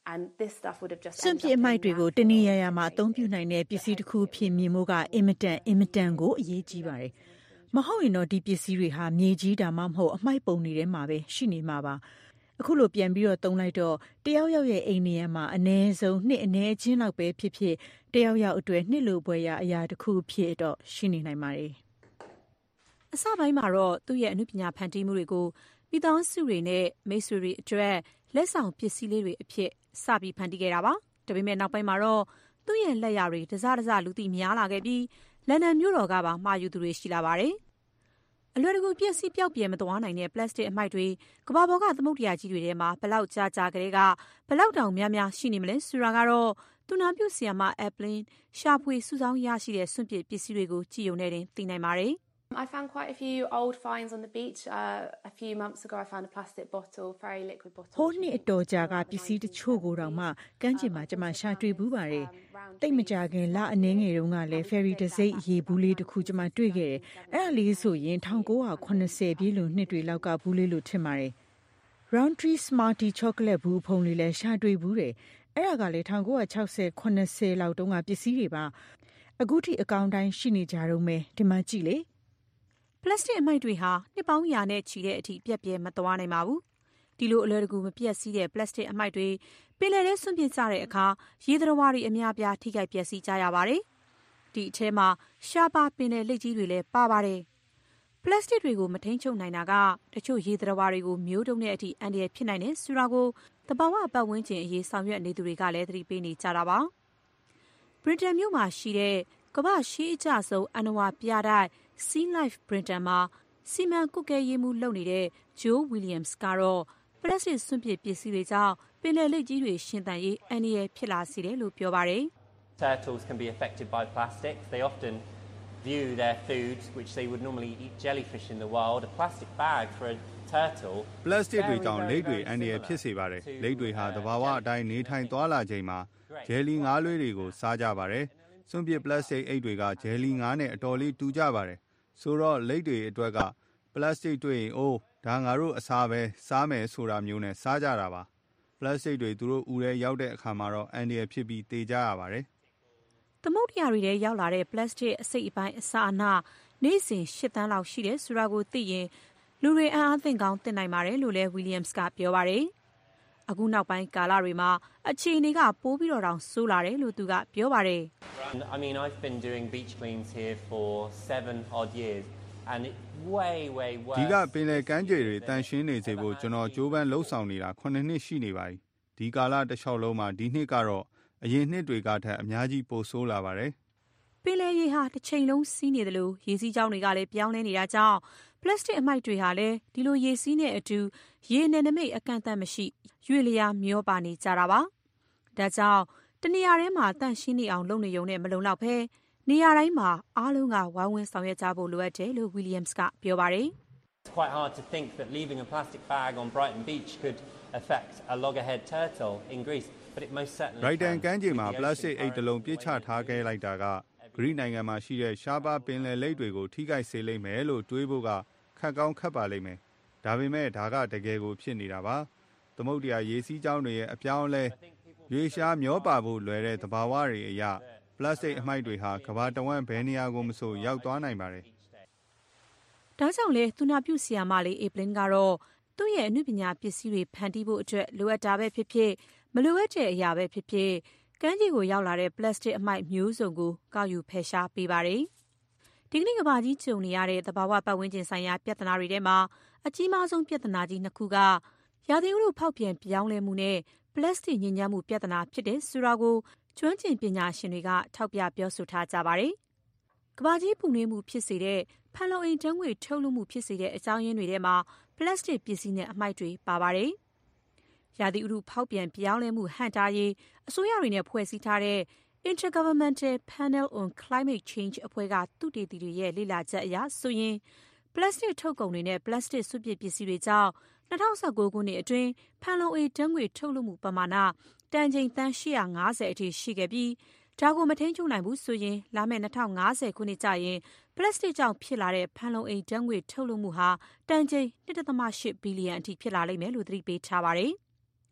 and this stuff would have just စွန့်ပစ်အမိုက်တွေကိုတနည်းရရမှာအသုံးပြုနိုင်တဲ့ပစ္စည်းတစ်ခုဖြစ်မြင်မှုကအင်မတန်ကိုအရေးကြီးပါတယ်မဟုတ်ရင်တော့ဒီပစ္စည်းတွေဟာမြေကြီးဒါမှမဟုတ်အမိုက်ပုံတွေထဲမှာပဲရှိနေမှာပါအခုလိုပြန်ပြီးတော့သုံးလိုက်တော့တယောက်ရဲ့အိမ်နေရမှာအနည်းဆုံးနှစ်အနည်းချင်းလောက်ပဲဖြစ်တယောက်အတွက်နှစ်လိုပွဲရအရာတစ်ခုဖြစ်တော့ရှိနေနိုင်ပါတယ်အစပိုင်းမှာတော့သူ့ရဲ့အမှုပညာဖန်တီးမှုတွေကိုမိသားစုတွေနဲ့မိတ်ဆွေတွေအတွက်လက်ဆောင်ပစ္စည်းလေးတွေအဖြစ်စပြီးဖန်တီးခဲ့တာပါဒါပေမဲ့နောက်ပိုင်းမှာတော့သူ့ရဲ့လက်ရာတွေတစလူသိများလာခဲ့ပြီးလန်ဒန်မြို့တော်ကပါမှာယူသူတွေရှိလာပါတယ်အလွယ်တကူပျက်စီးပျောက်ပြဲမသွားနိုင်တဲ့ပလတ်စတစ်အမိုက်တွေကမ္ဘာပေါ်ကသမုဒ္ဒရာကြီးတွေထဲမှာဘလောက်ကြာကလေးကဘလောက်တောင်များရှိနေမလဲဆိုတာကတော့သူနာပြုဆီယာမအက်ပလင်းရှာဖွေစုဆောင်းရရှိတဲ့စွန့်ပစ်ပစ္စည်းတွေကိုကြည့်ရုံနဲ့တင်သိနိုင်ပါတယ် I found quite a few old finds on the beach. A few months ago I found a plastic bottle, very liquid bottle. ဟိုနှစ်အတော်ကြာကပစ္စည်းတချို့ကိုတောင်မှကမ်းခြေမှာကျွန်မရှာတွေ့ဘူးပါတယ်တိတ်မကြခင်လအနည်းငယ်တုန်းကလည်း ferry တစိမ့်ရေဘူးလေးတစ်ခုကျွန်မတွေ့ခဲ့တယ်အဲ့ဒါလေးဆိုရင်1980ပြည့်လွန်နှစ်တွေလောက်ကဘူးလေးလို့ထင်ပါတယ် Roundtree Smarty chocolate ဘူးဖုံလေးလည်းရှာတွေ့ဘူးတယ်အဲ့ဒါကလည်း1960 80လောက်တုန်းကပစ္စည်းတွေပါအခုထိအကောင့်တိုင်းရှိနေကြတော့မယ်ဒီမှာကြည့်လေပလတ်စတစ်အမိုက်တွေဟာနှစ်ပေါင်းရာနဲ့ချီတဲ့အထိပြက်ပြဲမသွားနိုင်ပါဘူး။ဒီလိုအလွယ်တကူမပြက်စီးတဲ့ပလတ်စတစ်အမိုက်တွေပင်လယ်ထဲစွန့်ပစ်ကြတဲ့အခါရေသတ္တဝါတွေအများပြားထိခိုက်ပျက်စီးကြရပါတယ်။ဒီအထဲမှာရှားပါပင်လယ်လိပ်ကြီးတွေလည်းပါပါတယ်။ပလတ်စတစ်တွေကိုမထိန်းချုပ်နိုင်တာကတချို့ရေသတ္တဝါတွေကိုမျိုးတုံးတဲ့အထိအန္တရာယ်ဖြစ်နိုင်တယ်ဆိုတာကိုသဘာဝပတ်ဝန်းကျင်အရေးဆောင်ရွက်နေသူတွေကလည်းသတိပေးနေကြတာပါ။ဗြိတိန်မြို့မှာရှိတဲ့ကမ္ဘာရှေးအကျဆုံးအဏ္ဏဝါပြတိုက်Sea Life Britain မှာစီမံကွပ်ကဲရေးမှုလုပ်နေတဲ့ Joe Williams ကတော့ပလတ်စတစ်စွန့်ပစ်ပစ္စည်းတွေကြောင့်ပင်လယ်လိပ်ကြီးတွေရှင်သန်ရေးအန္တရာယ်ဖြစ်လာစေတယ်လို့ပြောပါတယ်။ Turtles can be affected by plastic. They often view their food, which they would normally eat jellyfish in the wild, a plastic bag for a turtle. ပလတ်စတစ်တွေကြောင့်လိပ်တွေအန္တရာယ်ဖြစ်စေပါတယ်။လိပ်တွေဟာသဘာဝအတိုင်းနေထိုင်သွားလာချိန်မှာဂျယ်လီငါးလွှဲတွေကိုစားကြပါတယ်။စွန့်ပစ်ပလတ်စတစ်အိတ်တွေကဂျယ်လီငါးနဲ့အတော်လေးတူကြပါတယ်။ဆိုတော့လိပ်တွေအတွက်ကပလတ်စတစ်တွေ့ရင်အိုးဒါငါတို့အစားပဲစားမယ်ဆိုတာမျိုးနဲ့စားကြတာပါပလတ်စတစ်တွေသူတို့ဦးထဲရောက်တဲ့အခါမှာတော့အန်ဒီရဖြစ်ပြီးတေးကြရပါတယ်သမုဒ္ဒရာတွေထဲရောက်လာတဲ့ပလတ်စတစ်အစိတ်အပိုင်းအစာအနှနေ့စဉ်8တန်းလောက်ရှိတယ်ဆိုတာကိုသိရင်လူတွေအံ့အားသင့်ကောင်းသင့်နိုင်ပါတယ်လို့လည်း Williams ကပြောပါတယ်အခုနောက်ပိုင်းကာလတွေမှာအခြေအနေကပိုးပြီးတော့တောင်ဆိုးလာတယ်လို့သူကပြောပါတယ် I mean I've been doing beach cleans here for 7 odd years and it way worse ဒီကပင်လယ်ကမ်းခြေတွေတန်ရှင်းနေစေဖို့ကျွန်တော်ကြိုးပမ်းလှုပ်ဆောင်နေတာ9နှစ်ရှိနေပါပြီဒီကာလတစ်လျှောက်လုံးမှာဒီနှစ်ကတော့အရင်နှစ်တွေကထက်အများကြီးပိုဆိုးလာပါတယ်ပင်လယ်ရေဟာတစ်ချိန်လုံးစီးနေတယ်လို့ရေစီးကြောင်းတွေကလည်းပြောင်းလဲနေတာကြောင့်ပလတ်စတစ်အမိုက်တွေဟာလည်းဒီလိုရေစီးနဲ့အတူရေနယ်နိမိတ်အကန့်အသတ်မရှိရွေ့လျားမျောပါနေကြတာပါဒါကြောင့်တနေရာထဲမှာတန့်ရှင်းနေအောင်လုပ်နေရုံနဲ့မလုံလောက်ဘဲနေရာတိုင်းမှာအားလုံးကဝိုင်းဝန်းဆောင်ရွက်ကြဖို့လိုအပ်တယ်လို့ Williams ကပြောပါတယ် It's quite hard to think that leaving a plastic bag on Brighton Beach could affect a loggerhead turtle in Greece but it most certainly Brighton ကမ်းခြေမှာပလတ်စတစ်အိတ်တစ်လုံးပြစ်ချထားခဲ့လိုက်တာကဂရိနိုင်ငံမှာရှိတဲ့ရှားပါးပင်လယ်လိပ်တွေကိုထိခိုက်စေလိမ့်မယ်လို့တွေးဖို့ကခက်ကောင်းခက်ပါလိမ့်မယ်ဒါပေမဲ့ဒါကတကယ်ကိုဖြစ်နေတာပါသမုဒ္ဒရာရေစီးကြောင်းတွေရဲ့အပြောင်းအလဲရေရှားမျောပါဖို့လွယ်တဲ့သဘာဝတွေအရာပလတ်စတစ်အမိုက်တွေဟာကမ္ဘာတဝန်းဘယ်နေရာကိုမဆိုရောက်သွားနိုင်ပါတယ်ဒါကြောင့်လေသူနာပြုဆရာမလေးအေပလင်ကတော့သူ့ရဲ့အမှုပညာပစ္စည်းတွေဖန်တီးဖို့အတွက်လိုအပ်တာပဲဖြစ်ဖြစ်မလိုအပ်တဲ့အရာပဲဖြစ်ဖြစ်ကမ်းခြေကိုရောက်လာတဲ့ပလတ်စတစ်အမိုက်မျိုးစုံကိုကောက်ယူဖယ်ရှားပေးပါတယ်ဒီကနေ့ကမ္ဘာကြီးကြုံနေရတဲ့သဘာဝပတ်ဝန်းကျင်ဆိုင်ရာပြဿနာတွေထဲမှာအကြီးမားဆုံးပြဿနာကြီးနှစ်ခုကရာသီဥတုဖောက်ပြန်ပြောင်းလဲမှုနဲ့ပလတ်စတစ်ညစ်ညမ်းမှုပြဿနာဖြစ်တဲ့ဆိုတာကိုကျွမ်းကျင်ပညာရှင်တွေကထောက်ပြပြောဆိုထားကြပါတယ်။ကမ္ဘာကြီးပူနွေးမှုဖြစ်စေတဲ့ဖန်လုံအိမ်ဓာတ်ငွေ့ထုတ်လွှတ်မှုဖြစ်စေတဲ့အကြောင်းရင်းတွေထဲမှာပလတ်စတစ်ပစ္စည်းနဲ့အမိုက်တွေပါပါတယ်။ရာသီဥတုဖောက်ပြန်ပြောင်းလဲမှုဟန့်တားရေးအစိုးရတွေနဲ့ဖွဲ့စည်းထားတဲ့ Intergovernmental Panel on Climate Change အဖွဲ့ကသုတေသီတွေရဲ့လေ့လာချက်အရဆိုရင်ပလတ်စတစ်ထုတ်ကုန်တွေနဲ့ပလတ်စတစ်စွန့်ပစ်ပစ္စည်းတွေကြောင့်2019ခုနှစ်အတွင်းဖန်လုံအိမ်ဓာတ်ငွေ့ထုတ်လွှတ်မှုပမာဏတန်ချိန်သန်း850အထိရှိခဲ့ပြီးဒါကိုမထိန်းချုပ်နိုင်ဘူးဆိုရင်လာမယ့်2050ခုနှစ်ကျရင်ပလတ်စတစ်ကြောင့်ဖြစ်လာတဲ့ဖန်လုံအိမ်ဓာတ်ငွေ့ထုတ်လွှတ်မှုဟာတန်ချိန် 1.8 ဘီလီယံအထိဖြစ်လာလိမ့်မယ်လို့သတိပေးထားပါတယ်။က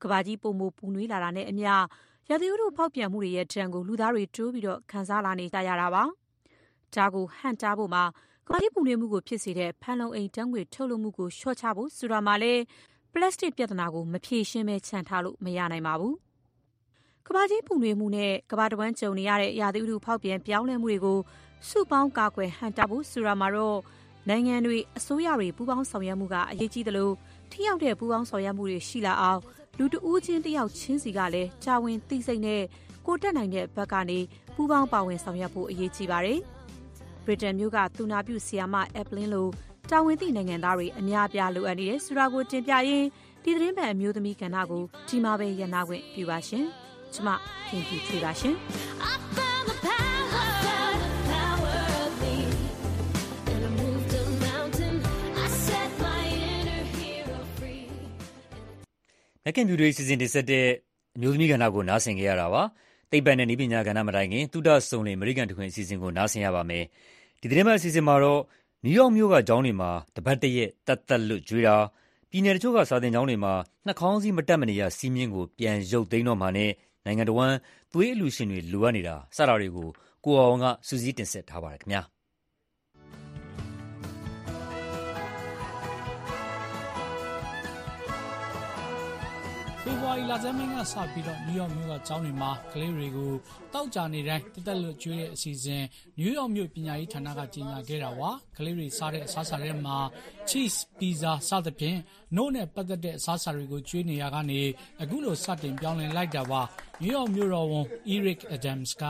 ကမ္ဘာကြီးပိုမိုပူနွေးလာတာနဲ့အမျှရာသီဥတုဖောက်ပြန်မှုတွေရဲ့ဒဏ်ကိုလူသားတွေတိုးပြီးခံစားလာနေကြရတာပါ။ဒါကိုဟန့်တားဖို့မှာကမ္ဘာကြီးပူနွေးမှုကိုဖြစ်စေတဲ့ဖန်လုံအိမ်ဓာတ်ငွေ့ထုတ်လွှတ်မှုကိုလျှော့ချဖို့ဆိုတာမှာလည်းပလတ်စတစ်ပြဿနာကိုမဖြေရှင်းပဲချန်ထားလို့မရနိုင်ပါဘူး။ကမ္ဘာကြီးပူနွေးမှုနဲ့ကမ္ဘာတစ်ဝန်းကြုံနေရတဲ့ရာသီဥတုဖောက်ပြန်ပြောင်းလဲမှုတွေကိုစုပေါင်းကာကွယ်ဟန့်တားဖို့ဆိုတာမှာတော့နိုင်ငံတွေအစိုးရတွေပူးပေါင်းဆောင်ရွက်မှုကအရေးကြီးသလိုထိရောက်တဲ့ပူးပေါင်းဆောင်ရွက်မှုတွေရှိလာအောင်လူတဦးချင်းတယောက်ချင်းစီကလည်းတာဝန်သိစိတ်နဲ့ကိုတက်နိုင်တဲ့ဘက်ကနေပူးပေါင်းပါဝင်ဆောင်ရွက်ဖို့အရေးကြီးပါတယ်။ဗြိတိန်မြို့ကသူနာပြုဆရာမအက်ပလင်းလိုတာဝန်သိနိုင်ငံသားတွေအများအပြားလိုအပ်နေတဲ့ဆိုတာကိုတင်ပြရင်းဒီသတင်းပတ်အမျိုးသမီးကဏ္ဍကိုဒီမှာပဲရန်နာခွင့်ပြုပါရှင်။ကျွန်မခင်ဖြူထွေးပါရှင်။မက်ကင်ဖြူတွေစီစဉ်တင်ဆက်တဲ့အမျိုးသမီးကဏ္ဍကိုနားဆင်ကြရတာပါ။သိပ္ပံနဲ့နည်းပညာကဏ္ဍမတိုင်ခင်သုတဆုံလင်အမေရိကန်တခွင်အစီအစဉ်ကိုနားဆင်ရပါမယ်။ဒီသတင်းပတ်အစီအစဉ်မှာတော့နယူးယောက်မြို့ကကျောင်းတွေမှာတပတ်တရက်သက်လွတ်ကျွေးတာ၊ပြည်နယ်တချို့ကစာသင်ကျောင်းတွေမှာနှာခေါင်းစည်းမတပ်မနေရစည်းမျဉ်းကိုပြန်ရုပ်သိမ်းတော့မှာနဲ့နိုင်ငံတော်ဝန်သွေးအလှူရှင်တွေလိုအပ်နေတာစတာတွေကိုကိုအောင်ကစူးစီးတင်ဆက်ထားပါတယ်ခင်ဗျာ။ဖေဖော်ဝါရီလဆန်းပိုင်းကစပြီးတော့နယူးယောက်မြို့ကကျောင်းတွေမှာကလေးတွေကိုတောက်ကြနေတိုင်းတက်လွတ်ကျွေးတဲ့အစီအစဉ်နယူးယောက်မြို့ပညာရေးဌာနကကြီးညာခဲ့တာပါကလေးတွေစားတဲ့အစားအစာတွေမှာ cheese pizza စသဖြင့်နို့နဲ့ပတ်သက်တဲ့အစားအစာတွေကိုကျွေးနေရကနေအခုလိုစတင်ပြောင်းလဲလိုက်တာပါနယူးယောက်မြို့တော်ဝန် Eric Adams က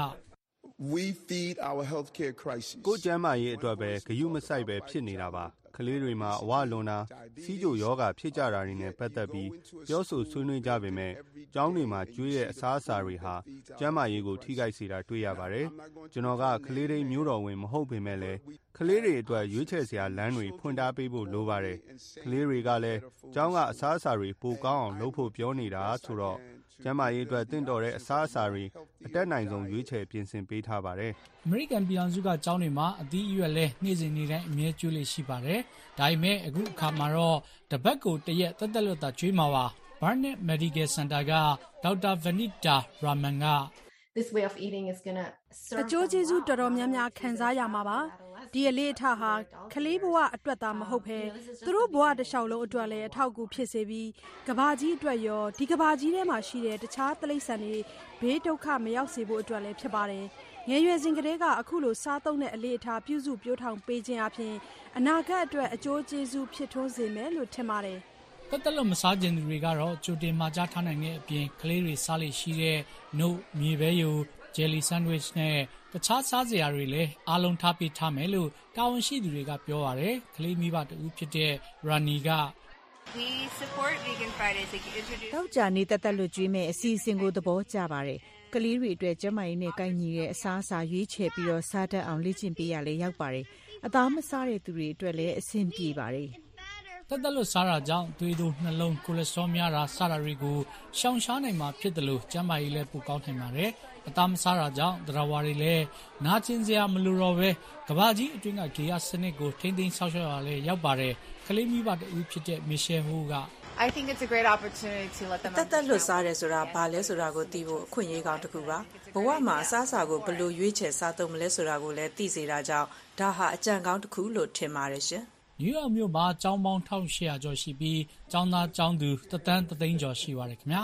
We feed our healthcare crisis. ကိုကျန်းမာရေးအတွက်ပဲဂရုမစိုက်ပဲဖြစ်နေတာပါကလေးတွေမှာအဝလွန်တာစီးကျိုယောဂဖြစ်ကြတာတွေနဲ့ပတ်သက်ပြီးပြောဆိုဆွေးနွေးကြပေမဲ့ကျောင်းတွေမှာကျွေးတဲ့အစားအစာတွေဟာကျန်းမာရေးကိုထိခိုက်စေတာတွေ့ရပါတယ်ကျွန်တော်ကကလေးတွေမျိုးတော်ဝင်မဟုတ်ပေမဲ့လည်းကလေးတွေအတွက်ရွေးချယ်စရာလမ်းတွေဖွင့်ထားပေးဖို့လိုပါတယ်ကလေးတွေကလည်းကျောင်းကအစားအစာတွေပိုကောင်းအောင်လုပ်ဖို့ပြောနေတာဆိုတော့ကျန်းမာရေးအတွက်တင့်တော်တဲ့အစားအစာတွေအတက်နိုင်ဆုံးရွေးချယ်ပြင်ဆင်ပေးထားပါတယ်။အမေရိကန်ပြည်ထောင်စုကကျောင်းတွေမှာအသီးအရွက်လဲနေ့စဉ်နေ့တိုင်းအမြဲကျွေးလေရှိပါတယ်။ဒါပေမဲ့အခုအခါမှာတော့တပတ်ကိုတရက်တက်လွတ်တာကျွေးမှာပါ။ Barnett Medical Center ကဒေါက်တာ Vanita Raman က This way of eating is going to အကျိုးကျေးဇူးတော်တော်များများခံစားရမှာပါဒီအလေးအထားဟာကလေးဘဝအတွက်သာမဟုတ်ဘဲသူတို့ဘဝတစ်လျှောက်လုံးအတွက်လည်းအထောက်အကူဖြစ်စေပြီးကဘာကြီးအတွက်ရောဒီကဘာကြီးထဲမှာရှိတဲ့တခြားတိရစ္ဆာန်တွေဘေးဒုက္ခမရောက်စေဖို့အတွက်လည်းဖြစ်ပါတယ်ငယ်ရွယ်စဉ်ကတည်းကအခုလိုစားသုံးတဲ့အလေးအထားပြုစုပြောထောင်ပေးခြင်းအပြင်အနာဂတ်အတွက်အကျိုးကျေးဇူးဖြစ်ထွန်းစေမယ်လို့ထင်ပါတယ်တက်လို့မစားကျင်သူတွေကတော့ကြိုတင်မှာကြားထားနိုင်တဲ့အပြင်ကလေးတွေစားလို့ရှိတဲ့နို့မြေပဲယိုဂျယ်လီဆန်ဒဝစ်နဲ့တခြားစားစရာတွေလည်းအားလုံးထားပေးထားမယ်လို့တာဝန်ရှိသူတွေကပြောပါတယ်ကလေးမိဘတူဖြစ်တဲ့ Rani က We support Vegan Fridays to introduce တောက်ကြနေတက်လွတ်ကျွေးမဲ့အစီအစဉ်ကိုသဘောကျပါတယ်ကလေးတွေအတွက်ကျန်းမာရေးနဲ့ကိုက်ညီတဲ့အစားအစာရွေးချယ်ပြီးတော့စားတတ်အောင်လေ့ကျင့်ပေးရလဲရောက်ပါတယ်အသားမစားတဲ့သူတွေအတွက်လည်းအဆင်ပြေပါတယ်တက်လွတ်စားတာကြောင့်သွေးတိုးနှလုံးကိုလက်စထရောများတာစတာတွေကိုရှောင်ရှားနိုင်မှာဖြစ်တယ်လို့ကျန်းမာရေးလည်းပိုကောင်းနိုင်ပါတယ်အသားမစားတာကြောင့်တရားဝါတွေလည်းနာကျင်စရာမလိုတော့ပဲကဘာကြီးအတွင်းကဂေယစနစ်ကိုထိမ့်သိမ်းဆောက်ရှောက်ရလဲရောက်ပါတယ်ကလေးမိဘတူဖြစ်တဲ့ Michelle Ho က I think it's a great opportunity to let them တက်လွတ်စားတယ်ဆိုတာဘာလဲဆိုတာကိုသိဖို့အခွင့်အရေးကောင်းတစ်ခုပါဘဝမှာအစားအစာကိုဘယ်လိုရွေးချယ်စားသုံးမလဲဆိုတာကိုလည်းသိစေတာကြောင့်ဒါဟာအကြံကောင်းတစ်ခုလို့ထင်ပါတယ်ရှင်နယူးယောက်မြို့မှာကျောင်းပေါင်း1800ကျော်ရှိပြီးကျောင်းသားကျောင်းသူ1,300,000ကျော်ရှိပါတယ်ခင်ဗျာ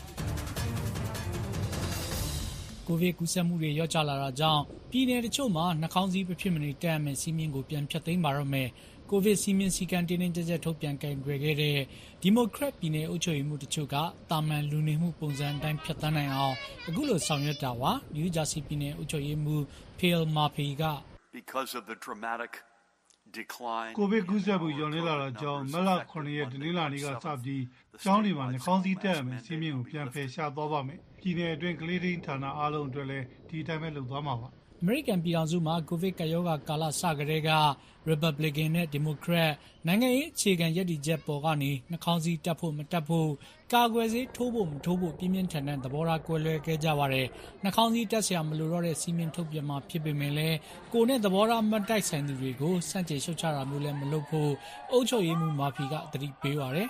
ကိုဗစ်ကူးစက်မှုတွေရော့ကျလာတာကြောင့်ပြည်내တချို့မှာနှာခေါင်းစည်းမဖြစ်မနေတပ်ရမယ်စီးမြင့်ကိုပြန်ဖျက်သိမ်းပါတော့မယ်ကိုဗစ်စီးမြင့်စည်းကမ်းတင်းတင်းကျပ်ကျပ်ထုတ်ပြန်ကင်တွယ်ခဲ့တဲ့ဒီမိုကရက်ပြည်내အုပ်ချုပ်ရေးမှုတချို့ကတာမန်လူနေမှုပုံစံအတိုင်းဖျက်သိမ်းနိုင်အောင်အခုလိုဆောင်ရွက်တာပါနယူးဂျာစီပြည်내အုပ်ချုပ်ရေးမှု Phil Murphy က Because of the dramatic decline ကိုဗစ်ကူးစက်မှုညွှန်လဲလာတာကြောင့်မလ9ရက်ဒီနေ့လာနေ့ကစပြီးကျောင်းတွေမှာနှာခေါင်းစည်းတပ်ရမယ်စီးမြင့်ကိုပြန်ဖယ်ရှားသွားပါမယ်ပြည်내အတွင်းကလေးတိုင်းဌာနအားလုံးအတွက်လည်းဒီတိုင်းပဲလုပ်သွားမှာပါအမေရိကန်ပြည်ထောင်စုမှာကိုဗစ်ကပ်ရောဂါကာလစကတည်းက Republican နဲ့ Democrat နိုင်ငံရေးအခြေခံရည်တည်ချက်ပေါ်ကနေနှာခေါင်းစည်းတပ်ဖို့မတပ်ဖို့ကာကွယ်ဆေးထိုးဖို့မထိုးဖို့ပြင်းပြင်းထန်ထန်သဘောထားကွဲလွဲခဲ့ကြပါတယ်နှာခေါင်းစည်းတပ်ဆရာမလိုတော့တဲ့စီမင်းထုတ်ပြန်မှာဖြစ်ပေမဲ့လည်းကိုနဲ့သဘောထားမတိုက်ဆိုင်သူတွေကိုစန့်ကျင်ရှုတ်ချတာမျိုးလည်းမလုပ်ဖို့အုပ်ချုပ်ရေးမှူးမာဖီကသတိပေးပါတယ်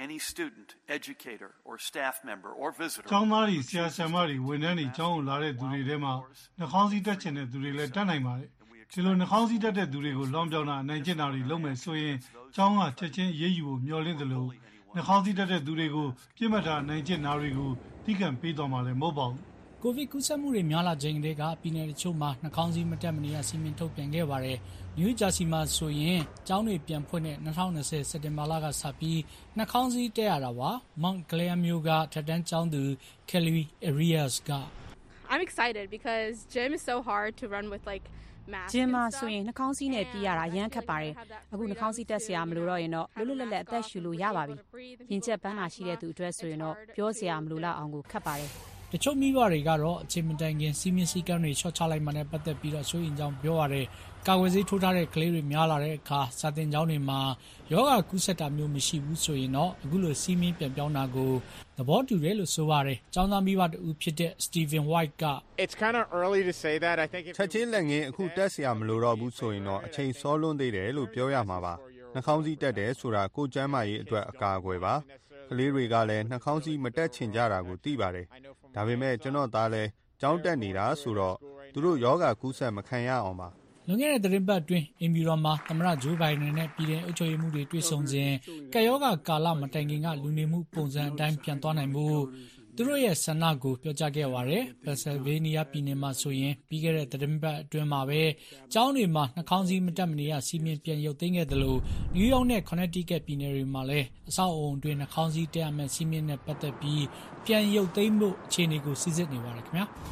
any student, educator, or staff member or visitor. ကျောင်းသားတွေဆရာဆရာမတွေဝန်ထမ်းတွေကျောင်းကိုလာတဲ့သူတွေထဲမှာနှာခေါင်းစည်းတက်ချင်တဲ့သူတွေလည်းတက်နိုင်ပါတယ်ဒီလိုနှာခေါင်းစည်းတက်တဲ့သူတွေကိုလောင်းပြောင်းတာအနိုင်ကျင့်တာတွေလုပ်မယ်ဆိုရင်ကျောင်းကချက်ချင်းရေးယူဖို့မျှော်လင့်သလိုနှာခေါင်းစည်းတက်တဲ့သူတွေကိုပြစ်မှတ်ထားနိုင်ကျင့်တာတွေကိုတိကျပေးသွားမှာလည်းမဟုတ်ပါဘူးကိုဗစ်ကူးစက်မှုတွေများလာချိန်တည်းကပြည်နယ်တချို့မှာနှာခေါင်းစည်းမတက်မနေရစီမံထုတ်ပြန်ခဲ့ပါတယ်။နယူးဂျာစီမှာဆိုရင်ကျောင်းတွေပြန်ဖွင့်တဲ့2020စက်တင်ဘာလကစပြီးနှာခေါင်းစည်းတက်ရတာပါ။ Mount Clair မြို့ကထက်တန်းကျောင်းသူ Kelly Arias က I'm excited because gym is so hard to run with like ဂျင်မှာဆိုရင်နှာခေါင်းစည်းနဲ့ပြီးရတာအရန်ခက်ပါတယ်အခုနှာခေါင်းစည်းတက်ဆရာမလို့တော့ရင်တော့လွတ်လွတ်လပ်လပ်အသက်ရှူလို့ရပါပြီရင်ချက်ပန်းတာရှိတဲ့သူအတွက်ဆိုရင်တော့ပြောစရာမလိုတော့အောင်ကိုခက်ပါတယ်တချို့မိဘတွေကတော့အချိန်မတိုင်ခင်စီးမင်းစည်းကမ်းတွေချော့ချလိုက်မှနဲ့ပတ်သက်ပြီးတော့စိုးရိမ်ကြောင်းပြောရတယ်ကာကွယ်ဆေးထိုးထားတဲ့ကလေးတွေများလာတဲ့အခါစာသင်ကျောင်းတွေမှာယောဂကူးစက်တာမျိုးမရှိဘူးဆိုရင်တော့အခုလိုစီးမင်းပြန်ပြောင်းတာကိုသဘောတူတယ်လို့ဆိုပါတယ်ကျောင်းသားမိဘတူဖြစ်တဲ့ Stephen White က It's kind of early to say that I think ချက်ချင်းလက်ငင်းအခုတက်ဆရာမလိုတော့ဘူးဆိုရင်တော့အချိန်စောလွန်းသေးတယ်လို့ပြောရမှာပါနှာခေါင်းစည်းတက်တယ်ဆိုတာကိုကျမ်းမာရေးအတွက်အကာအကွယ်ပါကလေးတွေကလည်းနှာခေါင်းစည်းမတက်ချင်ကြတာကိုသိပါတယ်ဒါပေမဲ့ကျွန်တော်သားလည်းကျောင်းတက်နေတာဆိုတော့သူတို့ယောဂကူးစက်မခံရအောင်ပါလွန်ခဲ့တဲ့သတင်းပတ်အတွင်းအင်မီရောမှာသမ္မတဂျိုးဘိုင်ဒန်နဲ့ပြည်ထောင်အုပ်ချုပ်ရေးမှုတွေတွေ့ဆုံစဉ်ကပ်ရောဂါကာလမတိုင်ခင်ကလူနေမှုပုံစံအတိုင်းပြန်သွားနိုင်ဖို့သူတို့ရဲ့ဆန္ဒကိုပြောကြားခဲ့ပါတယ်။ပန်ဆယ်ဗေးနီးယားပြည်နယ်မှာဆိုရင်ပြီးခဲ့တဲ့သတင်းပတ်အတွင်းမှာပဲကျောင်းတွေမှာနှာခေါင်းစည်းမတက်မနေရစီမင်းပြန်ရုပ်သိမ်းခဲ့တယ်လို့နယူးယောက်နဲ့ကွန်နက်တီကက်ပြည်နယ်တွေမှာလည်းအဆောက်အုံအတွင်းနှာခေါင်းစည်းတက်ရမယ့်စီမင်းနဲ့ပတ်သက်ပြီးပြန်ရုပ်သိမ်းဖို့အခြေအနေကိုစစ်ဆေးနေပါတယ်ခင်ဗျာ။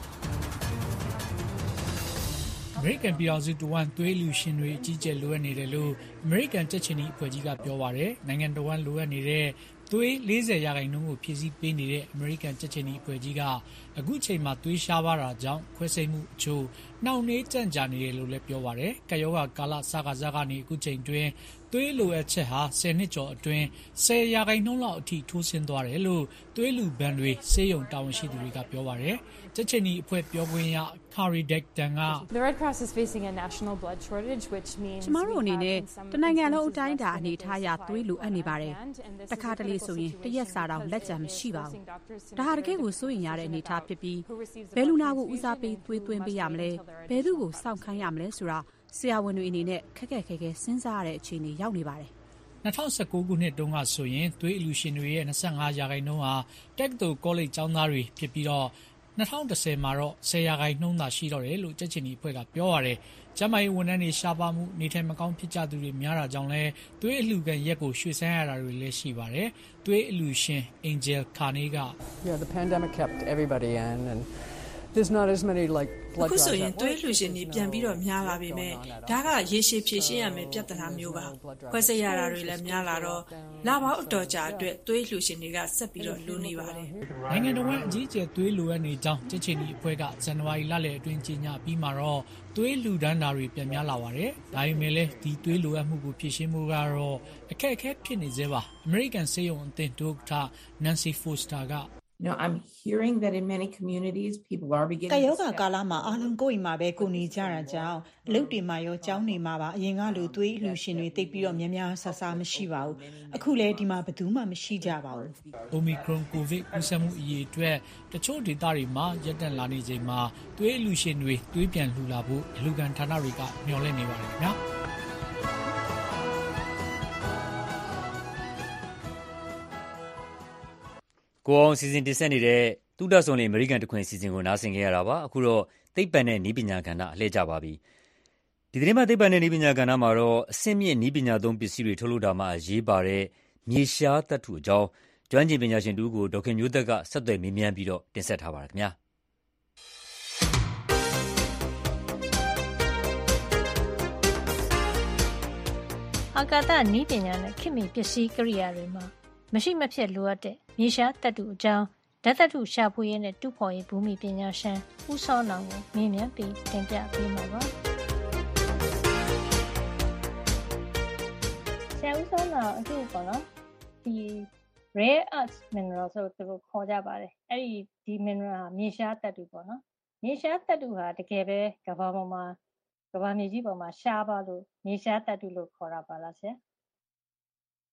အမေရိကန်ပြည်ထောင်စုတဝန်းသွေးလူရှင်တွေအကြီးကျယ်လိုအပ်နေတယ်လို့အမေရိကန်ကြက်ချင်ဤအဖွဲ့ကြီးကပြောပါတယ်။နိုင်ငံတော်ဝန်လိုအပ်နေတဲ့သွေး40%ကိုဖြည့်ဆည်းပေးနေတဲ့အမေရိကန်ကြက်ချင်ဤအဖွဲ့ကြီးကအခုချိန်မှာသွေးရှားပါတာကြောင့်ခွဲစိတ်မှုအချို့နှောင့်နှေးကြန့်ကြာနေတယ်လို့လည်းပြောပါတယ်။ကပ်ရောဂါကာလစကားစကားနေအခုချိန်တွင်သွေးလိုအပ်ချက်ဟာ10နှစ်ကျော်အတွင်း10%လောက်အထိထိုးဆင်းသွားတယ်လို့သွေးလူဘဏ်တွေစေယုံတာဝန်ရှိသူတွေကပြောပါတယ်။ကြက်ချင်ဤအဖွဲ့ပြောခွင့်ရ Kari Dektan က The Red Cross is facing a national blood shortage which means ကျမတို့အနေနဲ့တနိုင်ငံလုံးအတိုင်းအတာအနေထားရသွေးလိုအပ်နေပါတယ်။တခါတလေဆိုရင်တရက်စာတောင်လက်ကျန်မရှိပါဘူး။ဒါဟာတကယ်ကိုစိုးရိမ်ရတဲ့အနေအထားဖြစ်ပြီးဘယ်လူနာကိုဦးစားပေးသွေးသွင်းပေးရမလဲဘယ်သူကိုစောင့်ခိုင်းရမလဲဆိုတာဆရာဝန်တွေအနေနဲ့ခက်ခဲစဉ်းစားရတဲ့အခြေအနေရောက်နေပါတယ် 2019ခုနှစ်တုန်းကဆိုရင်သွေးအလူရှင်တွေရဲ့25%ဟာတက္ကသိုလ်ကောလိပ်ကျောင်းသားတွေဖြစ်ပြီးတော့2010မှာတော့10%သာရှိတော့တယ်လို့ကြက်ချင်ဒီအဖွဲ့ကပြောရတယ်။ကျန်းမာရေးဝန်ထမ်းတွေရှားပါမှုနေထိုင်မကောင်းဖြစ်ကြသူတွေများတာကြောင့်လဲသွေးအလူကန်ရက်ကိုရွှေ့ဆိုင်းရတာတွေလည်းရှိပါတယ်။သွေးအလူရှင် Angel Carney က Yeah, the pandemic kept everybody in and there's not as many like blood အခုဆိုရင်သွေးလှူရှင်တွေပြန်ပြီးတော့များလာပြီမဲ့ဒါကရေရှည်ဖြည့်ရှင်းရမယ်ပြဿနာမျိုးပါခွဲစိတ်ရတာတွေလည်းများလာတော့လပေါင်းအတော်ကြာအတွက်သွေးလှူရှင်တွေကဆက်ပြီးတော့လိုနေပါတယ်နိုင်ငံတော်ဝန်အကြီးအကျယ်သွေးလိုအပ်နေကြောင်းကြက်ချင်ဒီအဖွဲ့ကဇန်နဝါရီလလယ်အတွင်းကြေညာပြီးမှာတော့သွေးလှူဒန်းတာတွေပြန်များလာပါတယ်ဒါပေမဲ့လည်းဒီသွေးလိုအပ်မှုကိုဖြည့်ရှင်းမှုကတော့အခက်အခဲဖြစ်နေသေးပါအမေရိကန်စေယုံအသင်းဒုက္ခ Nancy Foster က No, I'm hearing that in many communities people are beginning ကယောဂကာလမှာအားလုံးကိုယ့်အိမ်မှာပဲကိုနေကြတာကြောင့်အလုပ်တွေမှာရောကျောင်းတွေမှာပါအရင်ကလိုသွေးအလှူရှင်တွေတိတ်ပြီးတော့များများဆဆမရှိပါဘူးအခုလည်းဒီမှာဘယ်သူမှမရှိကြပါဘူး Omicron COVID ကူးစက်မှုအရေးအတွက်တချို့ဒေသတွေမှာရပ်တန့်လာနေချိန်မှာသွေးအလှူရှင်တွေသွေးပြန်လှူလာဖို့အလှူခံဌာနတွေကမျှော်လင့်နေပါတယ်ခင်ဗျာကိုအောင်စီစဉ်တင်ဆက်နေတဲ့တူတာဆုံလေအမေရိကန်တခွင်စီစဉ်ကိုနားဆင်ခဲ့ရတာပါအခုတော့သိပ္ပံနဲ့နည်းပညာကဏ္ဍအလှည့်ကျပါပြီဒီသတင်းမှာသိပ္ပံနဲ့နည်းပညာကဏ္ဍမှာတော့အဆင့်မြင့်နည်းပညာသုံးပစ္စည်းတွေထုတ်လုပ်တာမှာအရေးပါတဲ့မြေရှားသတ္တုအကြောင်းကျွမ်းကျင်ပညာရှင်တူကိုဒေါက်ခင်မျိုးသက်ကဆက်သွယ်မေးမြန်းပြီးတော့တင်ဆက်ထားပါရခင်ဗျာအာကာသနည်းပညာနဲ့ခေတ်မီပစ္စည်းကိရိယာတွေမှာမရှိမဖြစ်လိုအပ်တဲ့မြေရှားသတ္တုအကြောင်းဓာတ်သတ္တုရှာဖွေရေးနဲ့တူဖော်ရေးဘူမိပညာရှင်ဦးစောနောင်ကိုမေးမြန်းပြီးတင်ပြပေးမှာပါဆရာဦးစောနောင်အခုပေါ့နော်ဒီ rare earth mineral ဆိုသူတို့ခေါ်ကြပါတယ်အဲ့ဒီ mineral ဟာမြေရှားသတ္တုပေါ့နော်မြေရှားသတ္တုဟာတကယ်ပဲကမ္ဘာပေါ်မှာကမ္ဘာမြေကြီးပေါ်မှာရှားပါလို့မြေရှားသတ္တုလို့ခေါ်တာပါလားဆရာ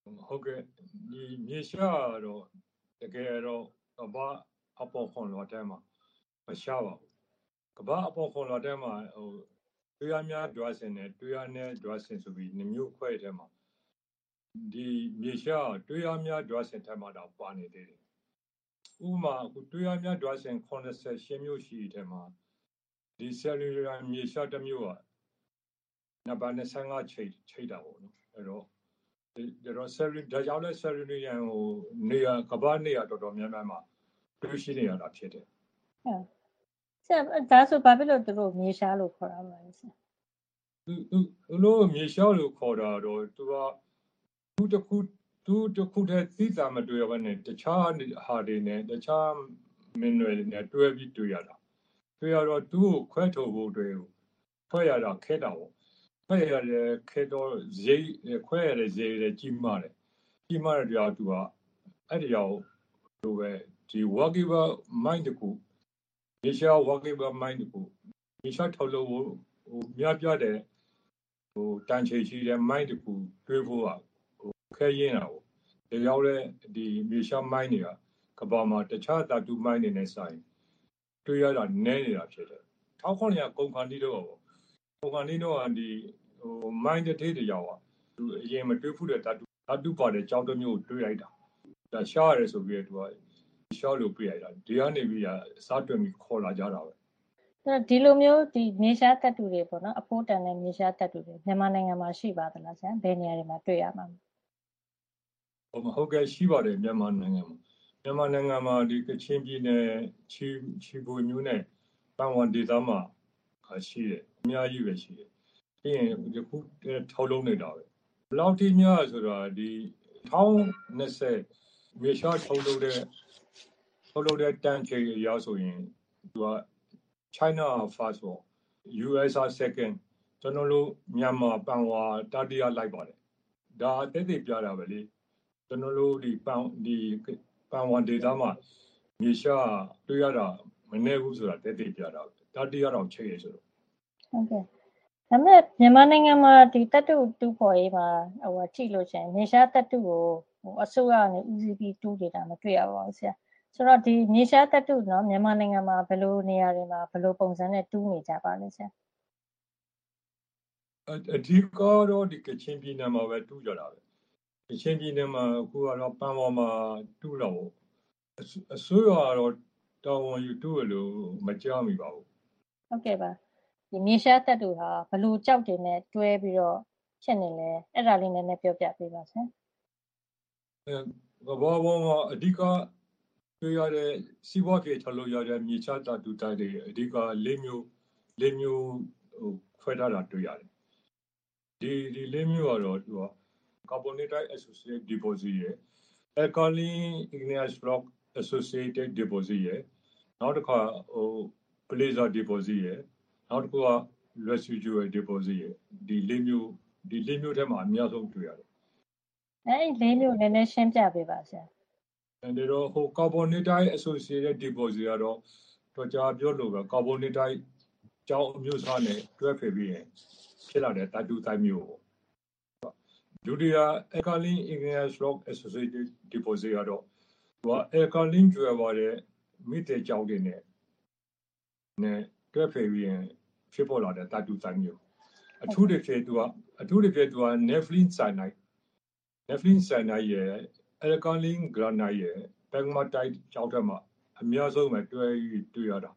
ဟုတ်ကဲ့ဒီမြေရှားတော့တကယ်တော့ကမ္ဘာအပေါ်ခွန်လောတဲမှာမရှားပါဘူးကမ္ဘာအပေါ်ခွန်လောတဲမှာတွေ့ရများဒွါစင်နဲ့တွေ့ရနဲ့ဒွါစင်ဆိုပြီးနှမျိုးခွဲတဲ့မှာဒီမြေရှားတွေ့ရများဒွါစင်ထဲမှာတော့ပါနေသေးတယ်ဥပမာအခုတွေ့ရများဒွါစင်88မျိုးရှိတဲ့မှာဒီဆယ်လူလာမြေရှားတစ်မျိုးကနံပါတ်25ချိတ်တာပေါ့နော်အဲ့တော့ဆယ်လူဒါကြောင့်လဲဆယ်လူရန်နေရကမ္ဘာနေရတော်တော်များများမှာတွေ့ရှိနေရတာဖြစ်တယ်ဟုတ်ဆရာဒါဆိုဘာဖြစ်လို့သူတို့မြေရှားလို့ခေါ်တာမလဲဆရာသူတို့မြေရှားလို့ခေါ်တာတော့သူကသူတစ်ခုတည်းသိတာမတွေ့ရဘဲနဲ့တခြားဟာတွေနဲ့တခြားမင်းတွေနဲ့တွဲပြီးတွေ့ရတာတွေ့ရတော့သူ့ကိုခွဲထုတ်ဖို့တွေ့ခွဲရတာခဲတာပေါ့ခွဲရတဲ့ခဲတော့ဈေးခွဲရတဲ့ဈေးတွေကြီးမားတယ်ကြောင့်သူကအဲ့ဒီရောက်သူပဲဒီ workable mind တခုမြေရှား workable mind တခုမြေရှားထုတ်လို့များပြတဲ့တန်ချေရှိတဲ့ mind တခုတွေးဖို့ကခဲရင်းတာပေါ့ဒါကြောင့်လဲဒီမြေရှား mind တွေကကမ္ဘာမှာတခြားဓာတု mind တွေနဲ့ဆိုင်တွေ့ရတာနည်းနေတာဖြစ်တယ်1900ကုန်ခန်းတီးတော့ကုန်ခန်းတီးတော့ဒီmind တစ်ထေးတယောက်အရင်မတွေ့ဘူးတဲ့ဓာတုပါတဲ့ကြောင်းတစ်မျိုးတွေ့လိုက်တာဒါရှားရတယ်ဆိုပြီးသူကရှားလို့ပြလိုက်တာဒီကနေပြီးစားတွင်ပြီးခေါ်လာကြတာပဲဒီလိုမျိုးဒီမြေရှားတပ်တူတွေပေါ့နော်အဖိုးတန်တဲ့မြေရှားတပ်တူတွေမြန်မာနိုင်ငံမှာရှိပါသလားဆရာဘယ်နေရာတွေမှာတွေ့ရမှာဟုတ်ကဲ့ရှိပါတယ်မြန်မာနိုင်ငံမှာဒီကချင်ပြည်နယ်ချီဘူမျိုးနဲ့ပန်ဝမ်ဒေသမှာရှိတယ်အများကြီးပဲရှိတယ်ပြီးရင်ဒီခုထုတ်လုံးနေတာပဲဘယ်လောက်ထိများဆိုတာဒီ1020မြေရှားထုတ်လို့တဲ့တန်ချေအရဆိုရင်သူက China first ပေါ့ US second ကျွန်တော်တို့မြန်မာပန်ဝါတတိယလိုက်ပါတယ်ဒါအသေးသေးပြတာပဲလေကျွန်တော်တို့ဒီပန်ဝါဒေသမှာမြေရှားတွေ့ရတာမနည်းဘူးဆိုတာသေးသေးပြတာတတိယတော့ချိန်ရဆိုတော့ဟုတ်ကဲ့ဒါပေမဲ့မြန်မာနိုင်ငံမှာဒီတတုတူဖော်ရေးမှာကြည့်လို့ရှိရင်မြေရှားတတုကိုအစိုးရနဲ့ဦးစီးပြီးတူးနေတာမတွေ့ရပါဘူးဆရာဆိုတော့ဒီမြေရှားတတုနော်မြန်မာနိုင်ငံမှာဘယ်လိုနေရာတွေမှာဘယ်လိုပုံစံနဲ့တူးနေကြပါလဲဆရာအဓိကတော့ဒီကချင်ပြည်နယ်မှာပဲတူးကြတာပဲကချင်ပြည်နယ်မှာအခုကတော့ပန်ဝါမှာတူးတော့အစိုးရကတော့တော်ဝန်ယူတူးလို့မကြောက်မိပါဘူးဟုတ်ကဲ့ပါဒီမြေရှားတတုဟာဘယ်လိုကြောက်တွေနဲ့တွဲပြီးတော့ဖြစ်နေလဲအဲ့ဒါလေးနည်းနည်းပြောပြပေးပါဆရာကဘာဘောမှာအဓိကတွေ့ရတဲ့စီးပွားရေးထလို့ရတဲ့မြေရှားတတုတိုက်တွေအဓိက၄မျိုးခွဲထားတာတွေ့ရတယ်ဒီ၄မျိုးကတော့သူက Carbonatite Associated Deposit ရယ် Alkaline Igneous Rock Associated Deposit ရယ်နောက်တစ်ခါPlacer Deposit ရယ်နောက်တစ်ခုက Residual Deposit ရယ်ဒီ၄မျိုးထဲမှာအများဆုံးတွေ့ရတယ်အဲ့ဒီ၄မျိုးနည်းနည်းရှင်းပြပေးပါဆရာဒါတော့ Carbonatite Associated Deposit ကတော့တော့ကြာပြောလို့ပဲ Carbonatite ကြောင်းအမျိုးအစားနဲ့တွဲဖက်ပြီးရင်ဖြစ်လာတဲ့ဓာတုတိုင်းမျိုးပေါ့ဒုတိယ Alkaline Igneous Rock Associated Deposit ကတော့သူက Alkaline ကျွဲပါတဲ့မိတဲ့ကြောင်းတွေနဲ့တွဲဖက်ပြီးရင်ဖြစ်ပေါ်လာတဲ့ဓာတုတိုင်းမျိုးအထူးတစ်ဖြစ်သူက Nepheline Cyanide ရဲ့ Alkaline Granite ရဲ့ Pegmatite ကြောင်းထက်မှအများဆုံးပဲတွေ့ရတာ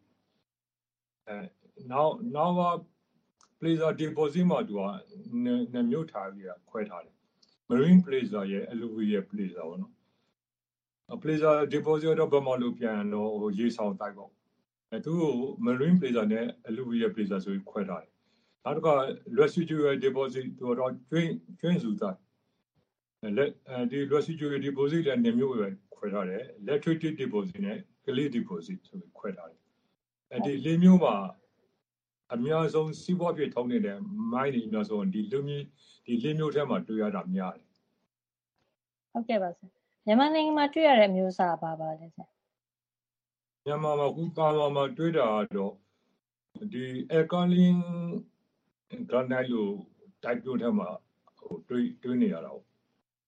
နောက်က Placer Deposit မှာသူကနှစ်မျိုးထားပြီးခွဲထားတယ် Marine Placer ရဲ့ Alluvial Placer ပေါ့နော် Placer Deposit တော့ဘယ်မှာလို့ပြန်တော့ရေဆောင်တိုက်ပေါ့သူ့ကို Marine Placer နဲ့ Alluvial Placer ဆိုပြီးခွဲထားတယ်နောက်တစ်ခါ Residual Deposit သူတော့ကျွင်းစုတိုက်ဒီ Residual Deposit နဲ့နှစ်မျိုးပဲခွဲထားတယ် Lateritic Deposit နဲ့ Clay Deposit ဆိုပြီးခွဲထားတယ်ဒီ၄မျိုးမှာအများဆုံးစီးပွားဖြစ်ထုံးနေတဲ့မိုင်းတွေအများဆုံးဒီ၄မျိုးထဲမှာတွေ့ရတာများတယ်ဟုတ်ကဲ့ပါဆရာမြန်မာနိုင်ငံမှာတွေ့ရတဲ့မျိုးစားပါလဲဆရာမြန်မာမှာခုပါမှာတွေ့တာတော့ဒီ Alkaline Granite လို့ type မျိုးထဲမှာတွေ့နေရတာ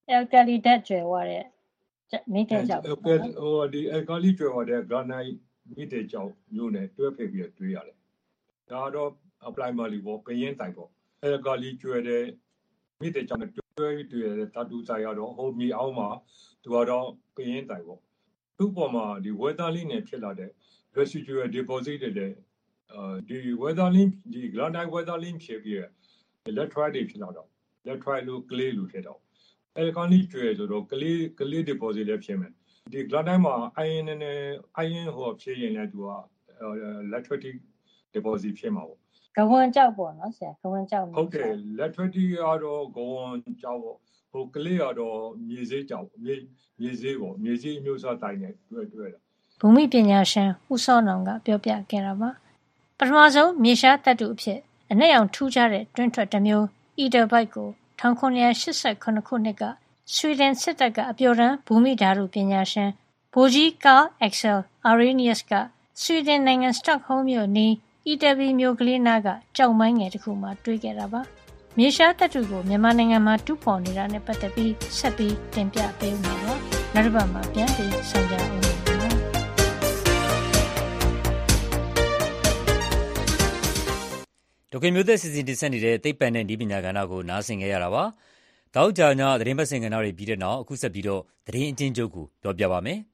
alkali ဓာတ်ကျွဲသွားတဲ့မိတဲ့ကြောက်ဟိုဒီအကာလီကျွဲသွားတဲ့ granite မိတဲ့ကြောက်မျိုးနဲ့တွဲဖက်ပြီးတွေးရတယ်ဒါတော့ apply မလီပေါ့ကရင်တိုင်ပေါ့အကာလီကျွဲတဲ့မိတဲ့ကြောက်နဲ့တွဲပြီးတွေ့ရတဲ့တတူဆိုင်ရတော့ဟိုမြေအောင်မှာသူကတော့ကရင်တိုင်ပေါ့သူ့ပေါ်မှာဒီ weatherling နဲ့ဖြစ်လာတဲ့ residual deposit တွေဒီ weatherling ဒီ granite weatherling ဖြစ်ပြီး electrolyte တွေဖြစ်လာတော့ electrolyte လို့ clay လို့ဖြစ်တော့alkali ကျွဲဆိုတော့ clay deposit လည်းဖြစ်မယ်ဒီ granite မှာ iron ဟောဖြစ်ရင်လည်းသူက electrolyte deposit ဖြစ်မှာပေါ့ကဝန်ကြောက်ပေါ့နော်ဆရာကဝန်ကြောက်ဟုတ်တယ် electrolyte ကတော့ကဝန်ကြောက်ပေါ့ဟို clay ကတော့မြေစေးကြောက်မြေစေးပေါ့မြေစေးအမျိုးအစားတိုင်းနဲ့တွဲတာဘူမိပညာရှင်ဦးစောနောင်ကပြောပြခဲ့တာပါပထမဆုံးမြေရှားတပ်တုအဖြစ်အနက်ရောင်ထူးခြားတဲ့တွင်းထွက်တစ်မျိုး Ederbite ကို1989ခုနှစ်ကဆွီဒင်စစ်တပ်ကအပျော်တမ်းဘူမိဓာတုပညာရှင်ဗိုလ်ကြီး Carl Axel Arrhenius ကဆွီဒင်နိုင်ငံစတော့ဟုမ်းမြို့နီးEderby မြို့ကလေးနားကကြောက်မိုင်းငယ်တစ်ခုမှာတွေ့ခဲ့တာပါမြေရှားတပ်တုကိုမြန်မာနိုင်ငံမှာတူးဖော်နေတာနဲ့ပတ်သက်ပြီးဆက်ပြီးတင်ပြပေးဦးမှာပါနောက်တစ်ပတ်မှာပြန်ပြီးဆောင်ကြအောင်ပါဒုက္ခမျိုးသက်စီစဉ်တင်ဆက်နေတဲ့သိပ္ပံနဲ့နည်းပညာကဏ္ဍကိုနားဆင်ခဲ့ရတာပါ။တောက်ကြညသတင်းပတ်စင်ကဏ္ဍတွေပြီးတဲ့နောက်အခုဆက်ပြီးတော့သတင်းအချင်းချုပ်ကိုပြောပြပါမယ်။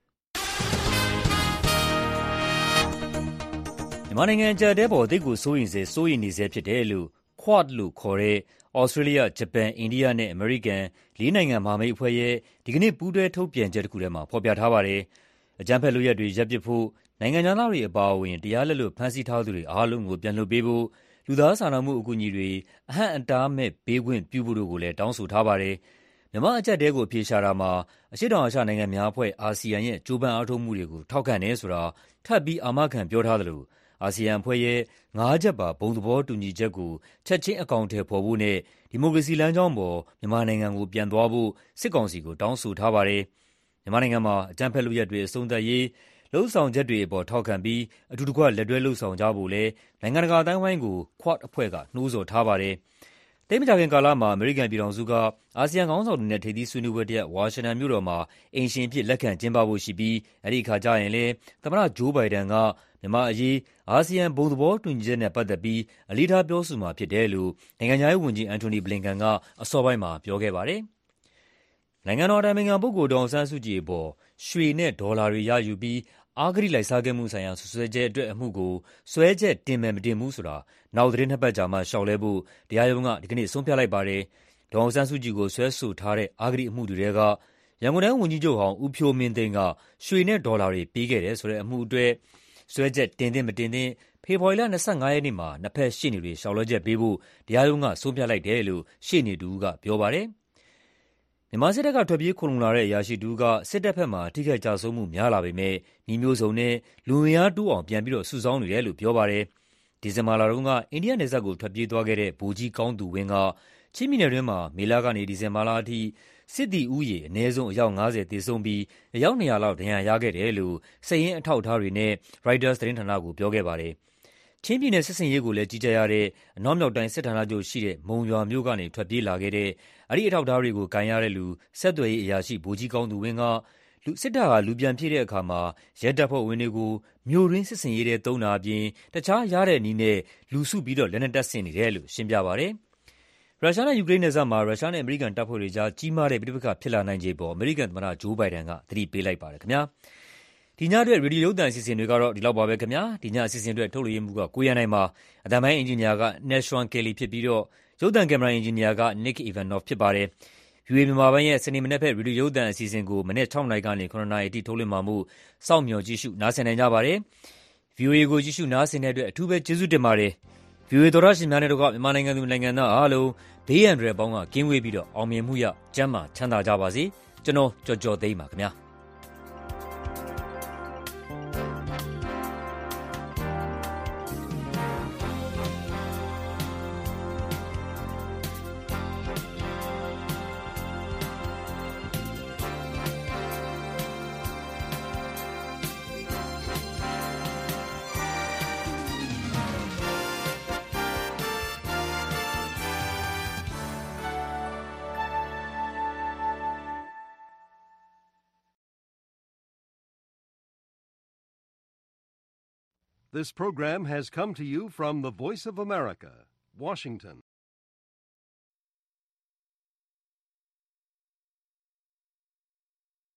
မြန်မာနိုင်ငံအကြတဲ့ပေါ်အသိကိုစိုးရင်နေစေဖြစ်တယ်လို့ Quad လို့ခေါ်တဲ့ဩစတြေးလျ၊ဂျပန်၊အိန္ဒိယနဲ့အမေရိကန်၄နိုင်ငံမဟာမိတ်အဖွဲ့ရဲ့ဒီကနေ့ပူးတွဲထုတ်ပြန်ချက်တစ်ခုထဲမှာဖော်ပြထားပါတယ်။အကြမ်းဖက်လုပ်ရပ်တွေရပ်ပစ်ဖို့နိုင်ငံခြားသားတွေအပါအဝင်တရားလက်လွတ်ဖမ်းဆီးထားသူတွေအားလုံးကိုပြန်လွှတ်ပေးဖို့လူသားစာနာမှုအကူအညီတွေအဟန့်အတားမဲ့ပေးခွင့်ပြုဖို့တို့ကိုလည်းတောင်းဆိုထားပါတယ်။မြန်မာအကြမ်းတဲကိုအပြေရှာတာမှာအရှေ့တောင်အာရှနိုင်ငံများအဖွဲ့အာဆီယံရဲ့ကြိုးပမ်းအားထုတ်မှုတွေကိုထောက်ခံတယ်ဆိုတာထပ်ပြီးအာမခံပြောထားသလိုအာဆီယံအဖွဲ့ရဲ့၅ချက်ပါဘုံသဘောတူညီချက်ကိုချက်ချင်းအကောင်အထည်ဖော်ဖို့နဲ့ဒီမိုကရေစီလမ်းကြောင်းပေါ်မြန်မာနိုင်ငံကိုပြန်သွားဖို့စစ်ကောင်စီကိုတောင်းဆိုထားပါတယ်။မြန်မာနိုင်ငံမှာအကြမ်းဖက်လုပ်ရပ်တွေအဆုံးသတ်ရေးလှုံ့ဆော်ချက်တွေအပေါ်ထောက်ခံပြီးအတူတကွလက်တွဲလှုံ့ဆော်ကြဖို့လည်းနိုင်ငံတကာအတိုင်းအဝိုင်းကို Quad အဖွဲ့ကနှိုးဆော်ထားပါတယ်။သိပ်မကြာခင်ကာလမှာအမေရိကန်ပြည်ထောင်စုကအာဆီယံခေါင်းဆောင်တွေနဲ့ထိပ်သီးဆွေးနွေးပွဲတစ်ရပ်ဝါရှင်တန်မြို့တော်မှာအိမ်ရှင်အဖြစ်လက်ခံကျင်းပဖို့ရှိပြီးအဲဒီအခါကျရင်လည်းသမ္မတဂျိုးဘိုင်ဒန်ကမြန်မာအရေးအာဆီယံဘုံသဘောတူညီချက်နဲ့ပတ်သက်ပြီးအလေးထားပြောဆိုမှာဖြစ်တယ်လို့နိုင်ငံခြားရေးဝန်ကြီးအန်တိုနီဘလင်ကန်ကအစောပိုင်းမှာပြောခဲ့ပါတယ်။နိုင်ငံတော်အတိုင်ပင်ခံပုဂ္ဂိုလ်ဒေါ်အောင်ဆန်းစုကြည်အပေါ်ရွှေနဲ့ဒေါ်လာတွေရယူပြီးအဂတိလိုက်စားခဲ့မှုဆိုင်ရာစွပ်စွဲချက်အတွက်အမှုကိုစွဲချက်တင်မယ်မတင်ဘူးဆိုတာနောက်သတင်းနှစ်ပတ်ကြာမှလျှောက်လဲဖို့တရားရုံးကဒီကနေ့ဆုံးဖြတ်လိုက်ပါတယ်။ဒေါ်အောင်ဆန်းစုကြည်ကိုစွဲဆိုထားတဲ့အဂတိအမှုတွေထဲကရန်ကုန်တိုင်းဝန်ကြီးချုပ်ဟောင်းဦးဖြိုးမင်းသိန်းကရွှေနဲ့ဒေါ်လာတွေပေးခဲ့တယ်ဆိုတဲ့အမှုအတွက်စွဲချက်တင်သင့်မတင်သင့်ဖေဖော်ဝါရီလ25ရက်နေ့မှာနှစ်ဖက်ရှေ့နေတွေလျှောက်လဲချက်ပေးဖို့တရားရုံးကဆုံးဖြတ်လိုက်တယ်လို့ရှေ့နေတူကပြောပါတယ်။မြန်မာစစ်တပ်ကထွက်ပြေးခိုလှုံလာတဲ့အရာရှိတူကစစ်တပ်ဘက်မှထိခိုက်ကြဆုံးမှုများလာပေမဲ့ညီမျိုးစုံနဲ့လူဝင်အားတိုးအောင်ပြန်ပြီးတော့စုဆောင်းနေတယ်လို့ပြောပါတယ်။ဒီဇင်ဘာလတုန်းကအိန္ဒိယနယ်စပ်ကိုထွက်ပြေးသွားခဲ့တဲ့ဗိုလ်ကြီးကောင်းသူဝင်းကချင်းပြည်နယ်တွင်းမှာမေလကနေဒီဇင်ဘာလအထိစစ်သည်ဦးရေအနည်းဆုံးအယောက်50သေဆုံးပြီးအယောက်200လောက်ဒဏ်ရာရခဲ့တယ်လို့စည်ရင်းအထောက်အထားတွေနဲ့ Reuters သတင်းဌာနကိုပြောခဲ့ပါတယ်။ချင်းပြည်နယ်စစ်စင်ရေးကိုလည်းကြီးကြပ်ရတဲ့အနောက်မြောက်တိုင်းစစ်ဌာနချုပ်ရှိတဲ့မုံရွာမြို့ကနေထွက်ပြေးလာခဲ့တဲ့အဲဒီအထောက်အထားတွေကိုကန်ရတဲ့လူဆက်သွယ်ရေးအရာရှိဗိုလ်ကြီးကောင်းသူဝင်းကစစ်တပ်ကလူပြန်ဖြည့်တဲ့အခါမှာရဲတပ်ဖွဲ့ဝင်တွေကိုမြို့ရင်းစစ်စင်ရေးတဲ့တုံးတာအပြင်တခြားရတဲ့နည်းနဲ့လူစုပြီးတော့လက်နက်တပ်ဆင်နေတယ်လို့ရှင်းပြပါတယ်။ရုရှားနဲ့ယူကရိန်းနယ်စပ်မှာရုရှားနဲ့အမေရိကန်တပ်ဖွဲ့တွေကြားကြီးမားတဲ့ပဋိပက္ခဖြစ်လာနိုင်ခြေပေါ်အမေရိကန်သမ္မတဂျိုးဘိုင်ဒန်ကသတိပေးလိုက်ပါတယ်ခင်ဗျာဒီညအတွက်ရေဒီယိုရုပ်သံအစီအစဉ်တွေကတော့ဒီလောက်ပါပဲခင်ဗျာဒီညအစီအစဉ်အတွက်ထုတ်လွှင့်ရမှုကကိုရန်နိုင်ပါအတန်ပိုင်းအင်ဂျင်နီယာက Nashwan Kelly ဖြစ်ပြီးတော့ရုပ်သံကင်မရာအင်ဂျင်နီယာက Nick Ivanov ဖြစ်ပါတယ်VOA မြန်မာပိုင်းရဲ့စနေမနက်ဖက်ရေဒီယိုရုပ်သံအစီအစဉ်ကိုမနေ့6နာရီကနေ9နာရီအထိထုတ်လွှင့်မှာမို့စောင့်မျှော်ကြည့်ရှုနားဆင်နိုင်ကြပါတယ် VOA ကိုကြည့်ရှုနားဆင်တဲ့အတွက်အထူးပဲကျေးဇူးတင်ပါတယ် VOA သောရရှင်များနဲ့တော့မြန်မာနိုင်ငံသူနိုင်ငံသားအားလုံးဘေးရန်တွေပေါင်းကကင်းဝေးပြီးတော့အောင်မြင်မှုရကျန်းမာချမ်းသာကြပါစေကျွန်တော်ကြော်ကြော်သိမ်းပါခင်ဗျာ This program has come to you from the Voice of America, Washington.